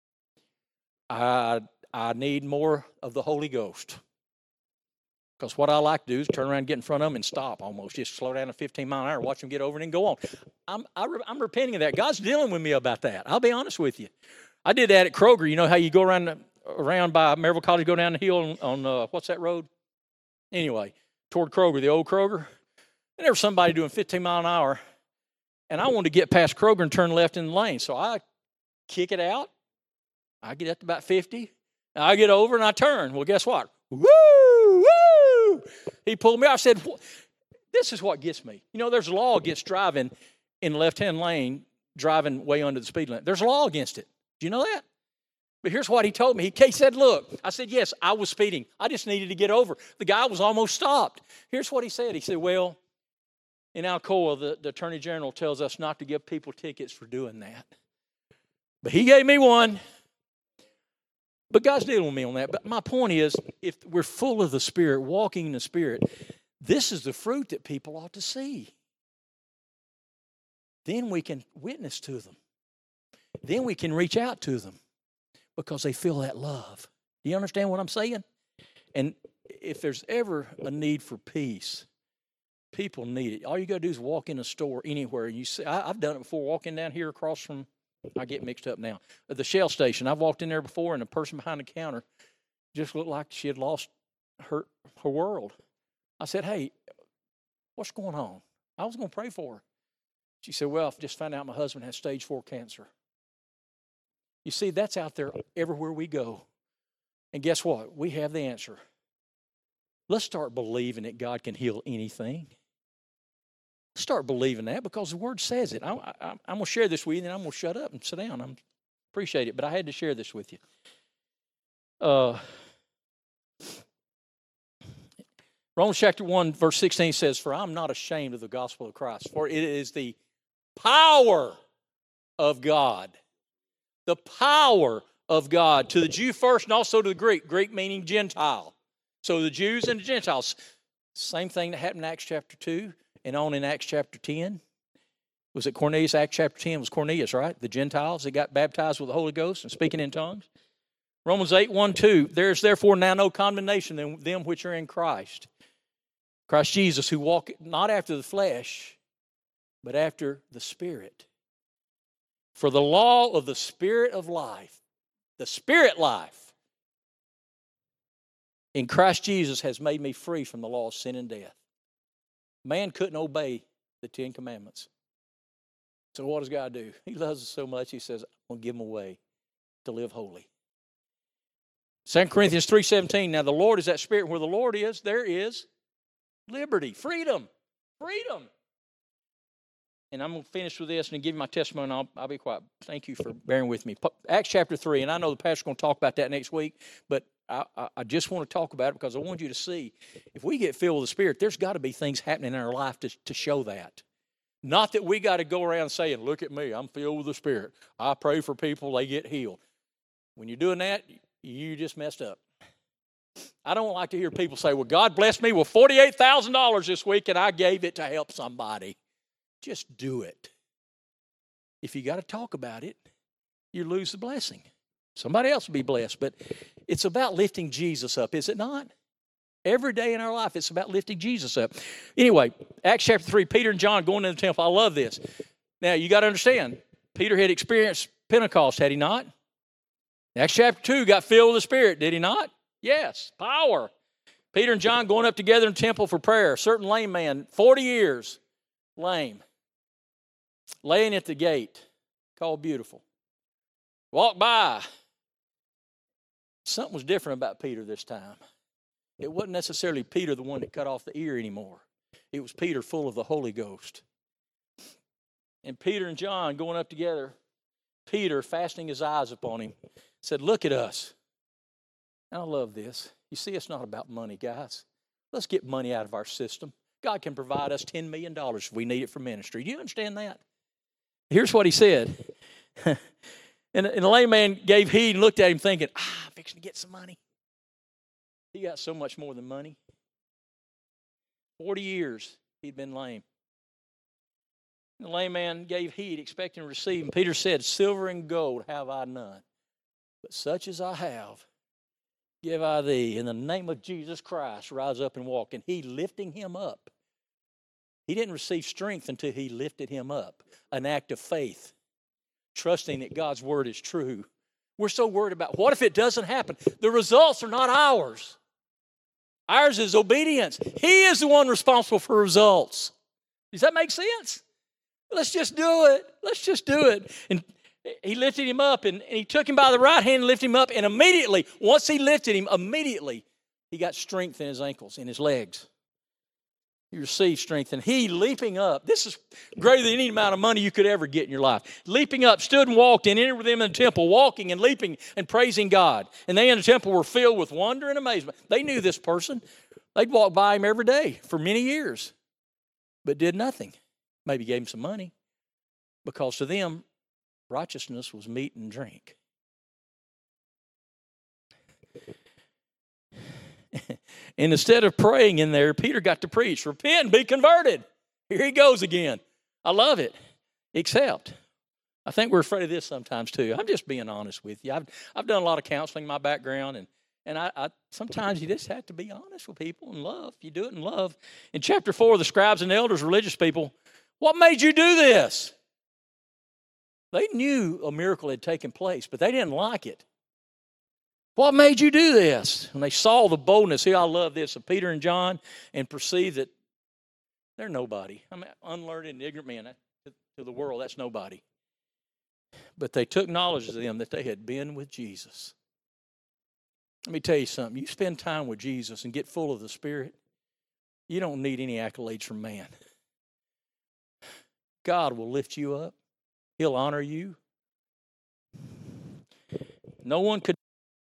I I need more of the Holy Ghost. Because what I like to do is turn around and get in front of them and stop almost. Just slow down to fifteen miles an hour, watch them get over and then go on. I'm, I, I'm repenting of that. God's dealing with me about that. I'll be honest with you. I did that at Kroger. You know how you go around around by Maryville College, go down the hill on, on uh, what's that road? Anyway, toward Kroger, the old Kroger. And there was somebody doing fifteen miles an hour. And I wanted to get past Kroger and turn left in the lane. So I kick it out. I get up to about fifty. I get over and I turn. Well, guess what? Woo! Woo! He pulled me out. I said, this is what gets me. You know, there's a law against driving in the left-hand lane, driving way under the speed limit. There's a law against it. Do you know that? But here's what he told me. He said, look, I said, yes, I was speeding. I just needed to get over. The guy was almost stopped. Here's what he said. He said, well, in Alcoa, the, the Attorney General tells us not to give people tickets for doing that. But he gave me one. But God's dealing with me on that. But my point is, if we're full of the Spirit, walking in the Spirit, this is the fruit that people ought to see. Then we can witness to them. Then we can reach out to them because they feel that love. Do you understand what I'm saying? And if there's ever a need for peace, people need it. All you got to do is walk in a store anywhere. And you see, I, I've done it before, walking down here across from, I get mixed up now, at the Shell station. I've walked in there before, and the person behind the counter just looked like she had lost her her world. I said, hey, what's going on? I was going to pray for her. She said, well, I just found out my husband has stage four cancer. You see, that's out there everywhere we go. And guess what? We have the answer. Let's start believing that God can heal anything. Start believing that because the Word says it. I, I, I'm going to share this with you, and then I'm going to shut up and sit down. I appreciate it, but I had to share this with you. Uh, Romans chapter one, verse sixteen says, for I'm not ashamed of the gospel of Christ, for it is the power of God. The power of God to the Jew first and also to the Greek. Greek meaning Gentile. So the Jews and the Gentiles. Same thing that happened in Acts chapter two and on in Acts chapter ten. Was it Cornelius? Acts chapter ten was Cornelius, right? The Gentiles that got baptized with the Holy Ghost and speaking in tongues. Romans eight, one, two. There is therefore now no condemnation in them which are in Christ. Christ Jesus, who walk not after the flesh, but after the Spirit. For the law of the Spirit of life, the Spirit life, in Christ Jesus has made me free from the law of sin and death. Man couldn't obey the Ten Commandments. So what does God do? He loves us so much, He says, I'm going to give them away to live holy. Second Corinthians three seventeen, now the Lord is that Spirit. Where the Lord is, there is liberty, freedom, freedom. And I'm going to finish with this and give you my testimony, and I'll, I'll be quiet. Thank you for bearing with me. Acts chapter three, and I know the pastor's going to talk about that next week, but I, I, I just want to talk about it because I want you to see, if we get filled with the Spirit, there's got to be things happening in our life to, to show that. Not that we got to go around saying, look at me, I'm filled with the Spirit. I pray for people, they get healed. When you're doing that, you just messed up. I don't like to hear people say, well, God blessed me with forty-eight thousand dollars this week and I gave it to help somebody. Just do it. If you got to talk about it, you lose the blessing. Somebody else will be blessed, but it's about lifting Jesus up, is it not? Every day in our life, it's about lifting Jesus up. Anyway, Acts chapter three, Peter and John going into the temple. I love this. Now, you got to understand, Peter had experienced Pentecost, had he not? Acts chapter two got filled with the Spirit, did he not? Yes, power. Peter and John going up together in the temple for prayer. A certain lame man, forty years, lame, laying at the gate, called Beautiful. Walked by. Something was different about Peter this time. It wasn't necessarily Peter the one that cut off the ear anymore. It was Peter full of the Holy Ghost. And Peter and John going up together, Peter fastening his eyes upon him, said, look at us. And I love this. You see, it's not about money, guys. Let's get money out of our system. God can provide us ten million dollars if we need it for ministry. Do you understand that? Here's what he said. and, and the lame man gave heed and looked at him thinking, ah, I'm fixing to get some money. He got so much more than money. Forty years he'd been lame. The lame man gave heed, expecting to receive. And Peter said, silver and gold have I none, but such as I have, give I thee. In the name of Jesus Christ, rise up and walk. And he lifting him up. He didn't receive strength until he lifted him up. An act of faith, trusting that God's word is true. We're so worried about what if it doesn't happen? The results are not ours. Ours is obedience. He is the one responsible for results. Does that make sense? Let's just do it. Let's just do it. And he lifted him up, and, and he took him by the right hand and lifted him up. And immediately, once he lifted him, immediately he got strength in his ankles, in his legs. He received strength. And he, leaping up, this is greater than any amount of money you could ever get in your life. Leaping up, stood and walked and entered with them in the temple, walking and leaping and praising God. And they in the temple were filled with wonder and amazement. They knew this person. They'd walk by him every day for many years, but did nothing. Maybe gave him some money, because to them, righteousness was meat and drink. And instead of praying in there, Peter got to preach, repent and be converted. Here he goes again. I love it. Except, I think we're afraid of this sometimes too. I'm just being honest with you. I've, I've done a lot of counseling in my background, and, and I, I sometimes you just have to be honest with people in love. You do it in love. In chapter four, the scribes and elders, religious people, what made you do this? They knew a miracle had taken place, but they didn't like it. What made you do this? And they saw the boldness. Here, I love this, of Peter and John, and perceived that they're nobody. I mean, unlearned and ignorant men to, to the world, that's nobody. But they took knowledge of them that they had been with Jesus. Let me tell you something. You spend time with Jesus and get full of the Spirit, you don't need any accolades from man. God will lift you up. He'll honor you. No one could.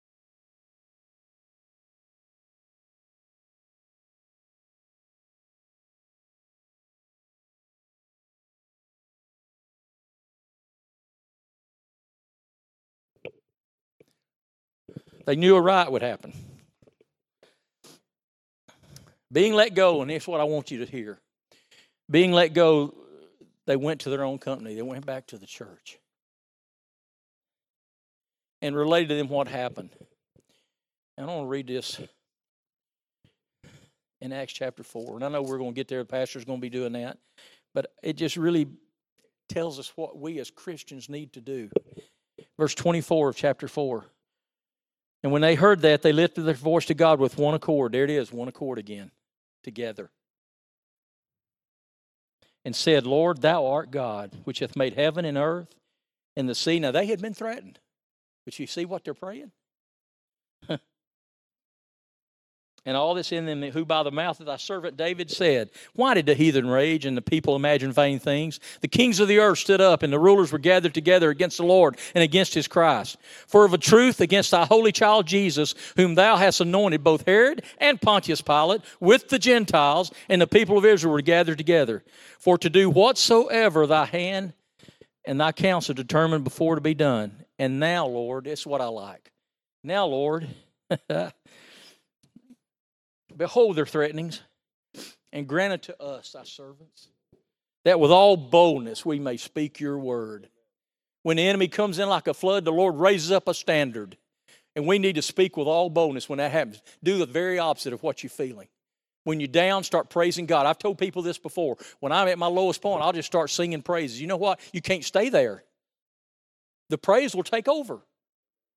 They knew a riot would happen. Being let go, and here's what I want you to hear. Being let go, they went to their own company. They went back to the church. And related to them what happened. And I want to read this in Acts chapter four. And I know we're going to get there. The pastor's going to be doing that. But it just really tells us what we as Christians need to do. Verse twenty-four of chapter four. And when they heard that, they lifted their voice to God with one accord. There it is, one accord again, together. And said, Lord, thou art God, which hath made heaven and earth and the sea. Now, they had been threatened. But you see what they're praying? And all this in them, who by the mouth of thy servant David said, why did the heathen rage and the people imagine vain things? The kings of the earth stood up, and the rulers were gathered together against the Lord and against his Christ. For of a truth, against thy holy child Jesus, whom thou hast anointed, both Herod and Pontius Pilate, with the Gentiles and the people of Israel were gathered together, for to do whatsoever thy hand and thy counsel determined before to be done. And now, Lord, this is what I like. Now, Lord, behold their threatenings, and grant unto us, thy servants, that with all boldness we may speak your word. When the enemy comes in like a flood, the Lord raises up a standard. And we need to speak with all boldness when that happens. Do the very opposite of what you're feeling. When you're down, start praising God. I've told people this before. When I'm at my lowest point, I'll just start singing praises. You know what? You can't stay there. The praise will take over.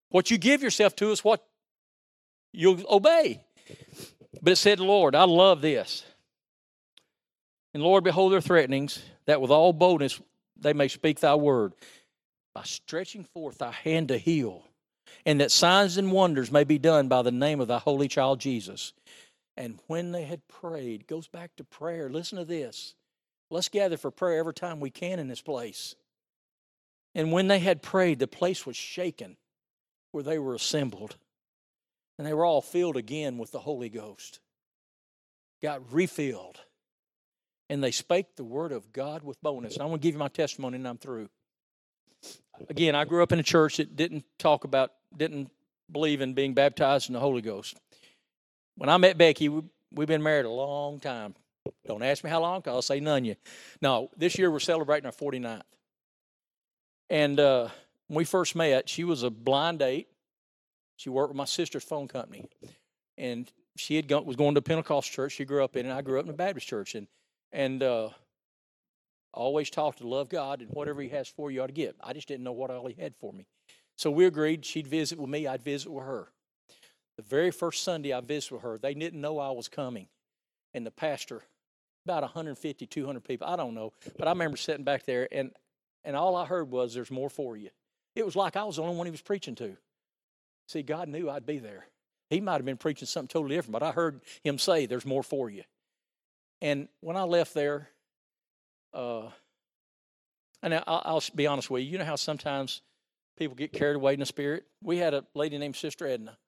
What you give yourself to is what you'll obey. But it said, Lord, I love this. And Lord, behold their threatenings, that with all boldness they may speak thy word, by stretching forth thy hand to heal, and that signs and wonders may be done by the name of thy holy child Jesus. And when they had prayed, goes back to prayer. Listen to this. Let's gather for prayer every time we can in this place. And when they had prayed, the place was shaken where they were assembled. And they were all filled again with the Holy Ghost. Got refilled. And they spake the word of God with boldness. And I want to give you my testimony and I'm through. Again, I grew up in a church that didn't talk about, didn't believe in being baptized in the Holy Ghost. When I met Becky, we, we've been married a long time. Don't ask me how long, because I'll say none you. No, this year we're celebrating our forty-ninth. And uh, when we first met, she was a blind date. She worked with my sister's phone company. And she had gone, was going to a Pentecostal church she grew up in, and I grew up in a Baptist church. And, and uh, always taught to love God, and whatever he has for you, you ought to get. I just didn't know what all he had for me. So we agreed she'd visit with me, I'd visit with her. The very first Sunday I visited with her, they didn't know I was coming. And the pastor, about one hundred fifty, two hundred people, I don't know. But I remember sitting back there, and, and all I heard was, there's more for you. It was like I was the only one he was preaching to. See, God knew I'd be there. He might have been preaching something totally different, but I heard him say, there's more for you. And when I left there, uh, and I'll, I'll be honest with you, you know how sometimes people get carried away in the spirit? We had a lady named Sister Edna.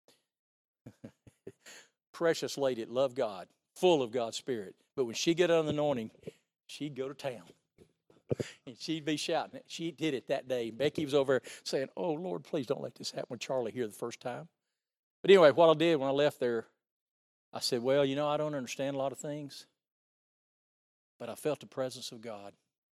Precious lady that loved God, full of God's Spirit. But when she got on the anointing, she'd go to town. And she'd be shouting. She did it that day. Becky was over there saying, oh, Lord, please don't let this happen with Charlie here the first time. But anyway, what I did when I left there, I said, well, you know, I don't understand a lot of things, but I felt the presence of God.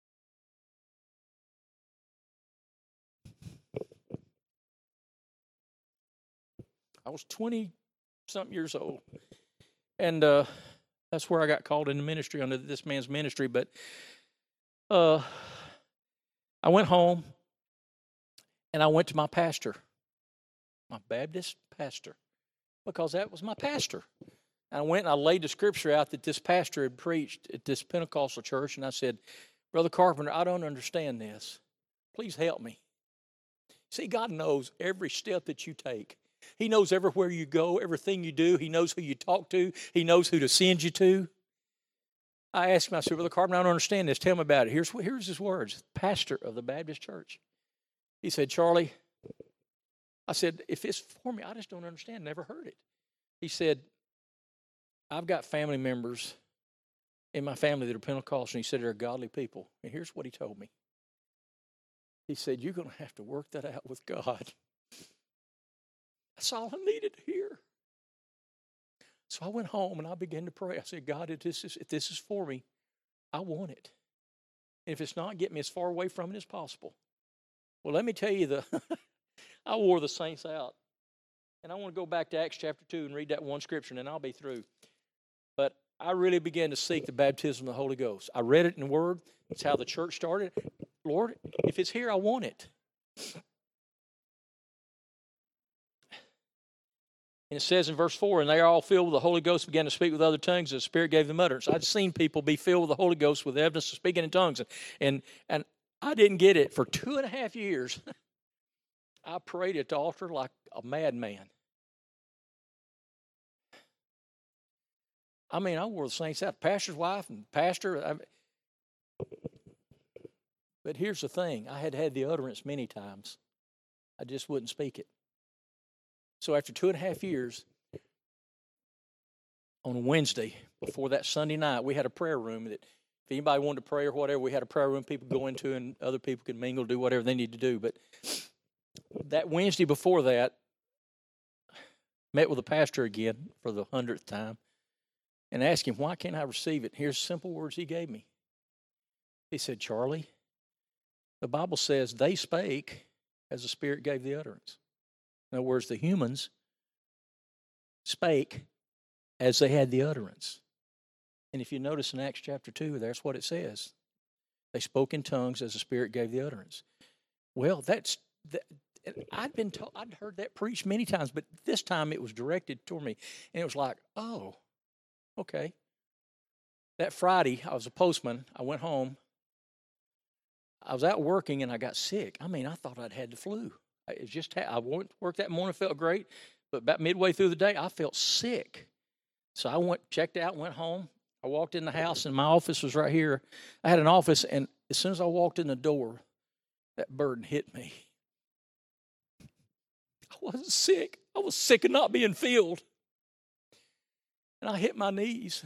I was twenty-something years old, and uh, that's where I got called into ministry, under this man's ministry. But uh, I went home, and I went to my pastor, my Baptist pastor, because that was my pastor. I went and I laid the scripture out that this pastor had preached at this Pentecostal church, and I said, Brother Carpenter, I don't understand this. Please help me. See, God knows every step that you take. He knows everywhere you go, everything you do. He knows who you talk to. He knows who to send you to. I asked him, I said, Brother Carpenter, I don't understand this. Tell me about it. Here's, here's his words, pastor of the Baptist church. He said, Charlie, I said, if it's for me, I just don't understand. Never heard it. He said, I've got family members in my family that are Pentecostal, and he said they're godly people. And here's what he told me. He said, you're going to have to work that out with God. That's all I needed to hear. So I went home and I began to pray. I said, God, if this is, if this is for me, I want it. And if it's not, get me as far away from it as possible. Well, let me tell you, the I wore the saints out. And I want to go back to Acts chapter two and read that one scripture, and then I'll be through. But I really began to seek the baptism of the Holy Ghost. I read it in the Word. It's how the church started. Lord, if it's here, I want it. And it says in verse four, and they are all filled with the Holy Ghost, began to speak with other tongues, as the Spirit gave them utterance. I'd seen people be filled with the Holy Ghost with the evidence of speaking in tongues. And, and, and I didn't get it for two and a half years. I prayed at the altar like a madman. I mean, I wore the saints out. Pastor's wife and pastor. I, but here's the thing. I had had the utterance many times. I just wouldn't speak it. So after two and a half years, on a Wednesday, before that Sunday night, we had a prayer room that if anybody wanted to pray or whatever, we had a prayer room people go into, and other people could mingle, do whatever they need to do. But that Wednesday before that, met with the pastor again for the hundredth time and asked him, why can't I receive it? Here's simple words he gave me. He said, Charlie, the Bible says they spake as the Spirit gave the utterance. In other words, the humans spake as they had the utterance. And if you notice in Acts chapter two, that's what it says. They spoke in tongues as the Spirit gave the utterance. Well, that's that, and I'd been told, I'd heard that preached many times, but this time it was directed toward me. And it was like, oh, okay. That Friday, I was a postman. I went home. I was out working and I got sick. I mean, I thought I'd had the flu. It just I went to work that morning, felt great, but about midway through the day, I felt sick. So I went, checked out, went home. I walked in the house, and my office was right here. I had an office, and as soon as I walked in the door, that burden hit me. I wasn't sick. I was sick of not being filled. And I hit my knees.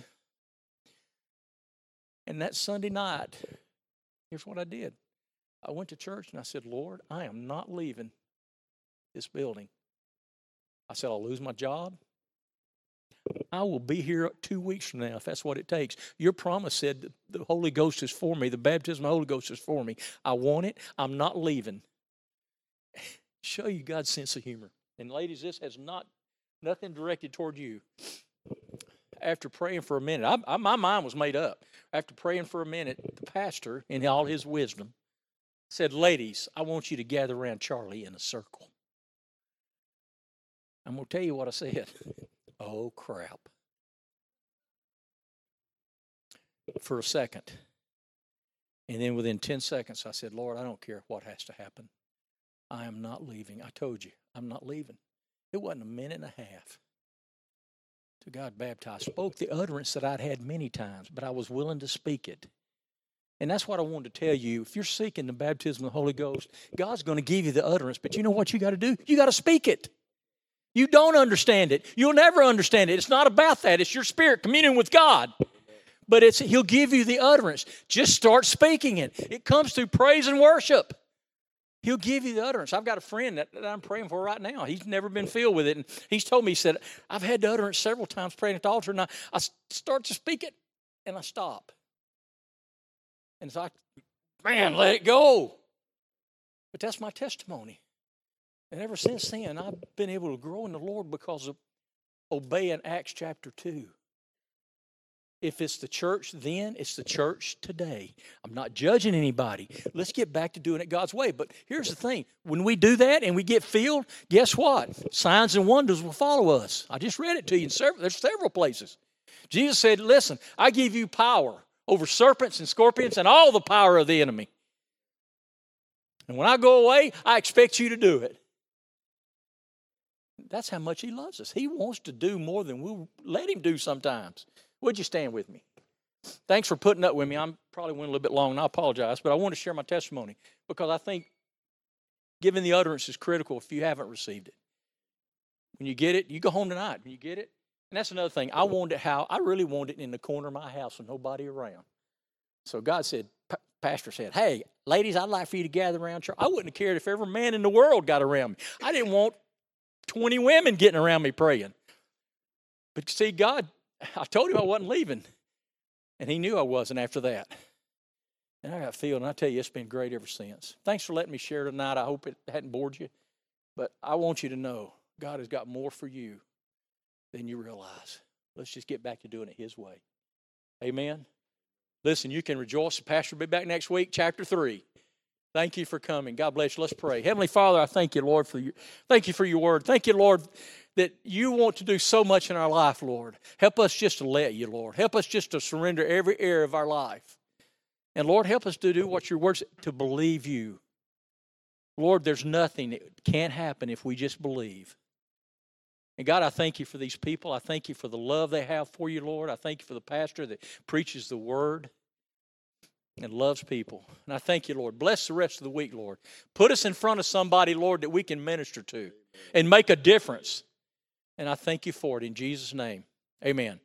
And that Sunday night, here's what I did. I went to church, and I said, Lord, I am not leaving this building. I said, I'll lose my job. I will be here two weeks from now if that's what it takes. Your promise said that the Holy Ghost is for me. The baptism of the Holy Ghost is for me. I want it. I'm not leaving. Show you God's sense of humor. And ladies, this has not nothing directed toward you. After praying for a minute, I, I, my mind was made up. After praying for a minute, the pastor, in all his wisdom, said, ladies, I want you to gather around Charlie in a circle. I'm going to tell you what I said. Oh, crap. For a second. And then within ten seconds, I said, Lord, I don't care what has to happen. I am not leaving. I told you, I'm not leaving. It wasn't a minute and a half to God baptized. Spoke the utterance that I'd had many times, but I was willing to speak it. And that's what I wanted to tell you. If you're seeking the baptism of the Holy Ghost, God's going to give you the utterance, but you know what you got to do? You got to speak it. You don't understand it. You'll never understand it. It's not about that. It's your spirit communing with God. But it's He'll give you the utterance. Just start speaking it. It comes through praise and worship. He'll give you the utterance. I've got a friend that, that I'm praying for right now. He's never been filled with it. And he's told me, he said, I've had the utterance several times praying at the altar, and I, I start to speak it, and I stop. And it's like, man, let it go. But that's my testimony. And ever since then, I've been able to grow in the Lord because of obeying Acts chapter two. If it's the church then, it's the church today. I'm not judging anybody. Let's get back to doing it God's way. But here's the thing. When we do that and we get filled, guess what? Signs and wonders will follow us. I just read it to you in several, there's several places. Jesus said, listen, I give you power over serpents and scorpions and all the power of the enemy. And when I go away, I expect you to do it. That's how much He loves us. He wants to do more than we'll let Him do sometimes. Would you stand with me? Thanks for putting up with me. I'm probably went a little bit long, and I apologize, but I want to share my testimony because I think giving the utterance is critical if you haven't received it. When you get it, you go home tonight. When you get it, and that's another thing. I wanted it how I really wanted it in the corner of my house with nobody around. So God said, Pastor said, hey, ladies, I'd like for you to gather around church. I wouldn't have cared if every man in the world got around me. I didn't want twenty women getting around me praying. But see, God, I told Him I wasn't leaving. And He knew I wasn't after that. And I got filled, and I tell you, it's been great ever since. Thanks for letting me share tonight. I hope it hadn't bored you. But I want you to know God has got more for you than you realize. Let's just get back to doing it His way. Amen? Listen, you can rejoice. The pastor will be back next week, chapter three. Thank you for coming. God bless you. Let's pray. Heavenly Father, I thank you, Lord, for your, thank you for your word. Thank you, Lord, that you want to do so much in our life, Lord. Help us just to let you, Lord. Help us just to surrender every area of our life. And, Lord, help us to do what your word says, to believe you. Lord, there's nothing that can't happen if we just believe. And, God, I thank you for these people. I thank you for the love they have for you, Lord. I thank you for the pastor that preaches the word and loves people. And I thank you, Lord. Bless the rest of the week, Lord. Put us in front of somebody, Lord, that we can minister to and make a difference. And I thank you for it in Jesus' name. Amen.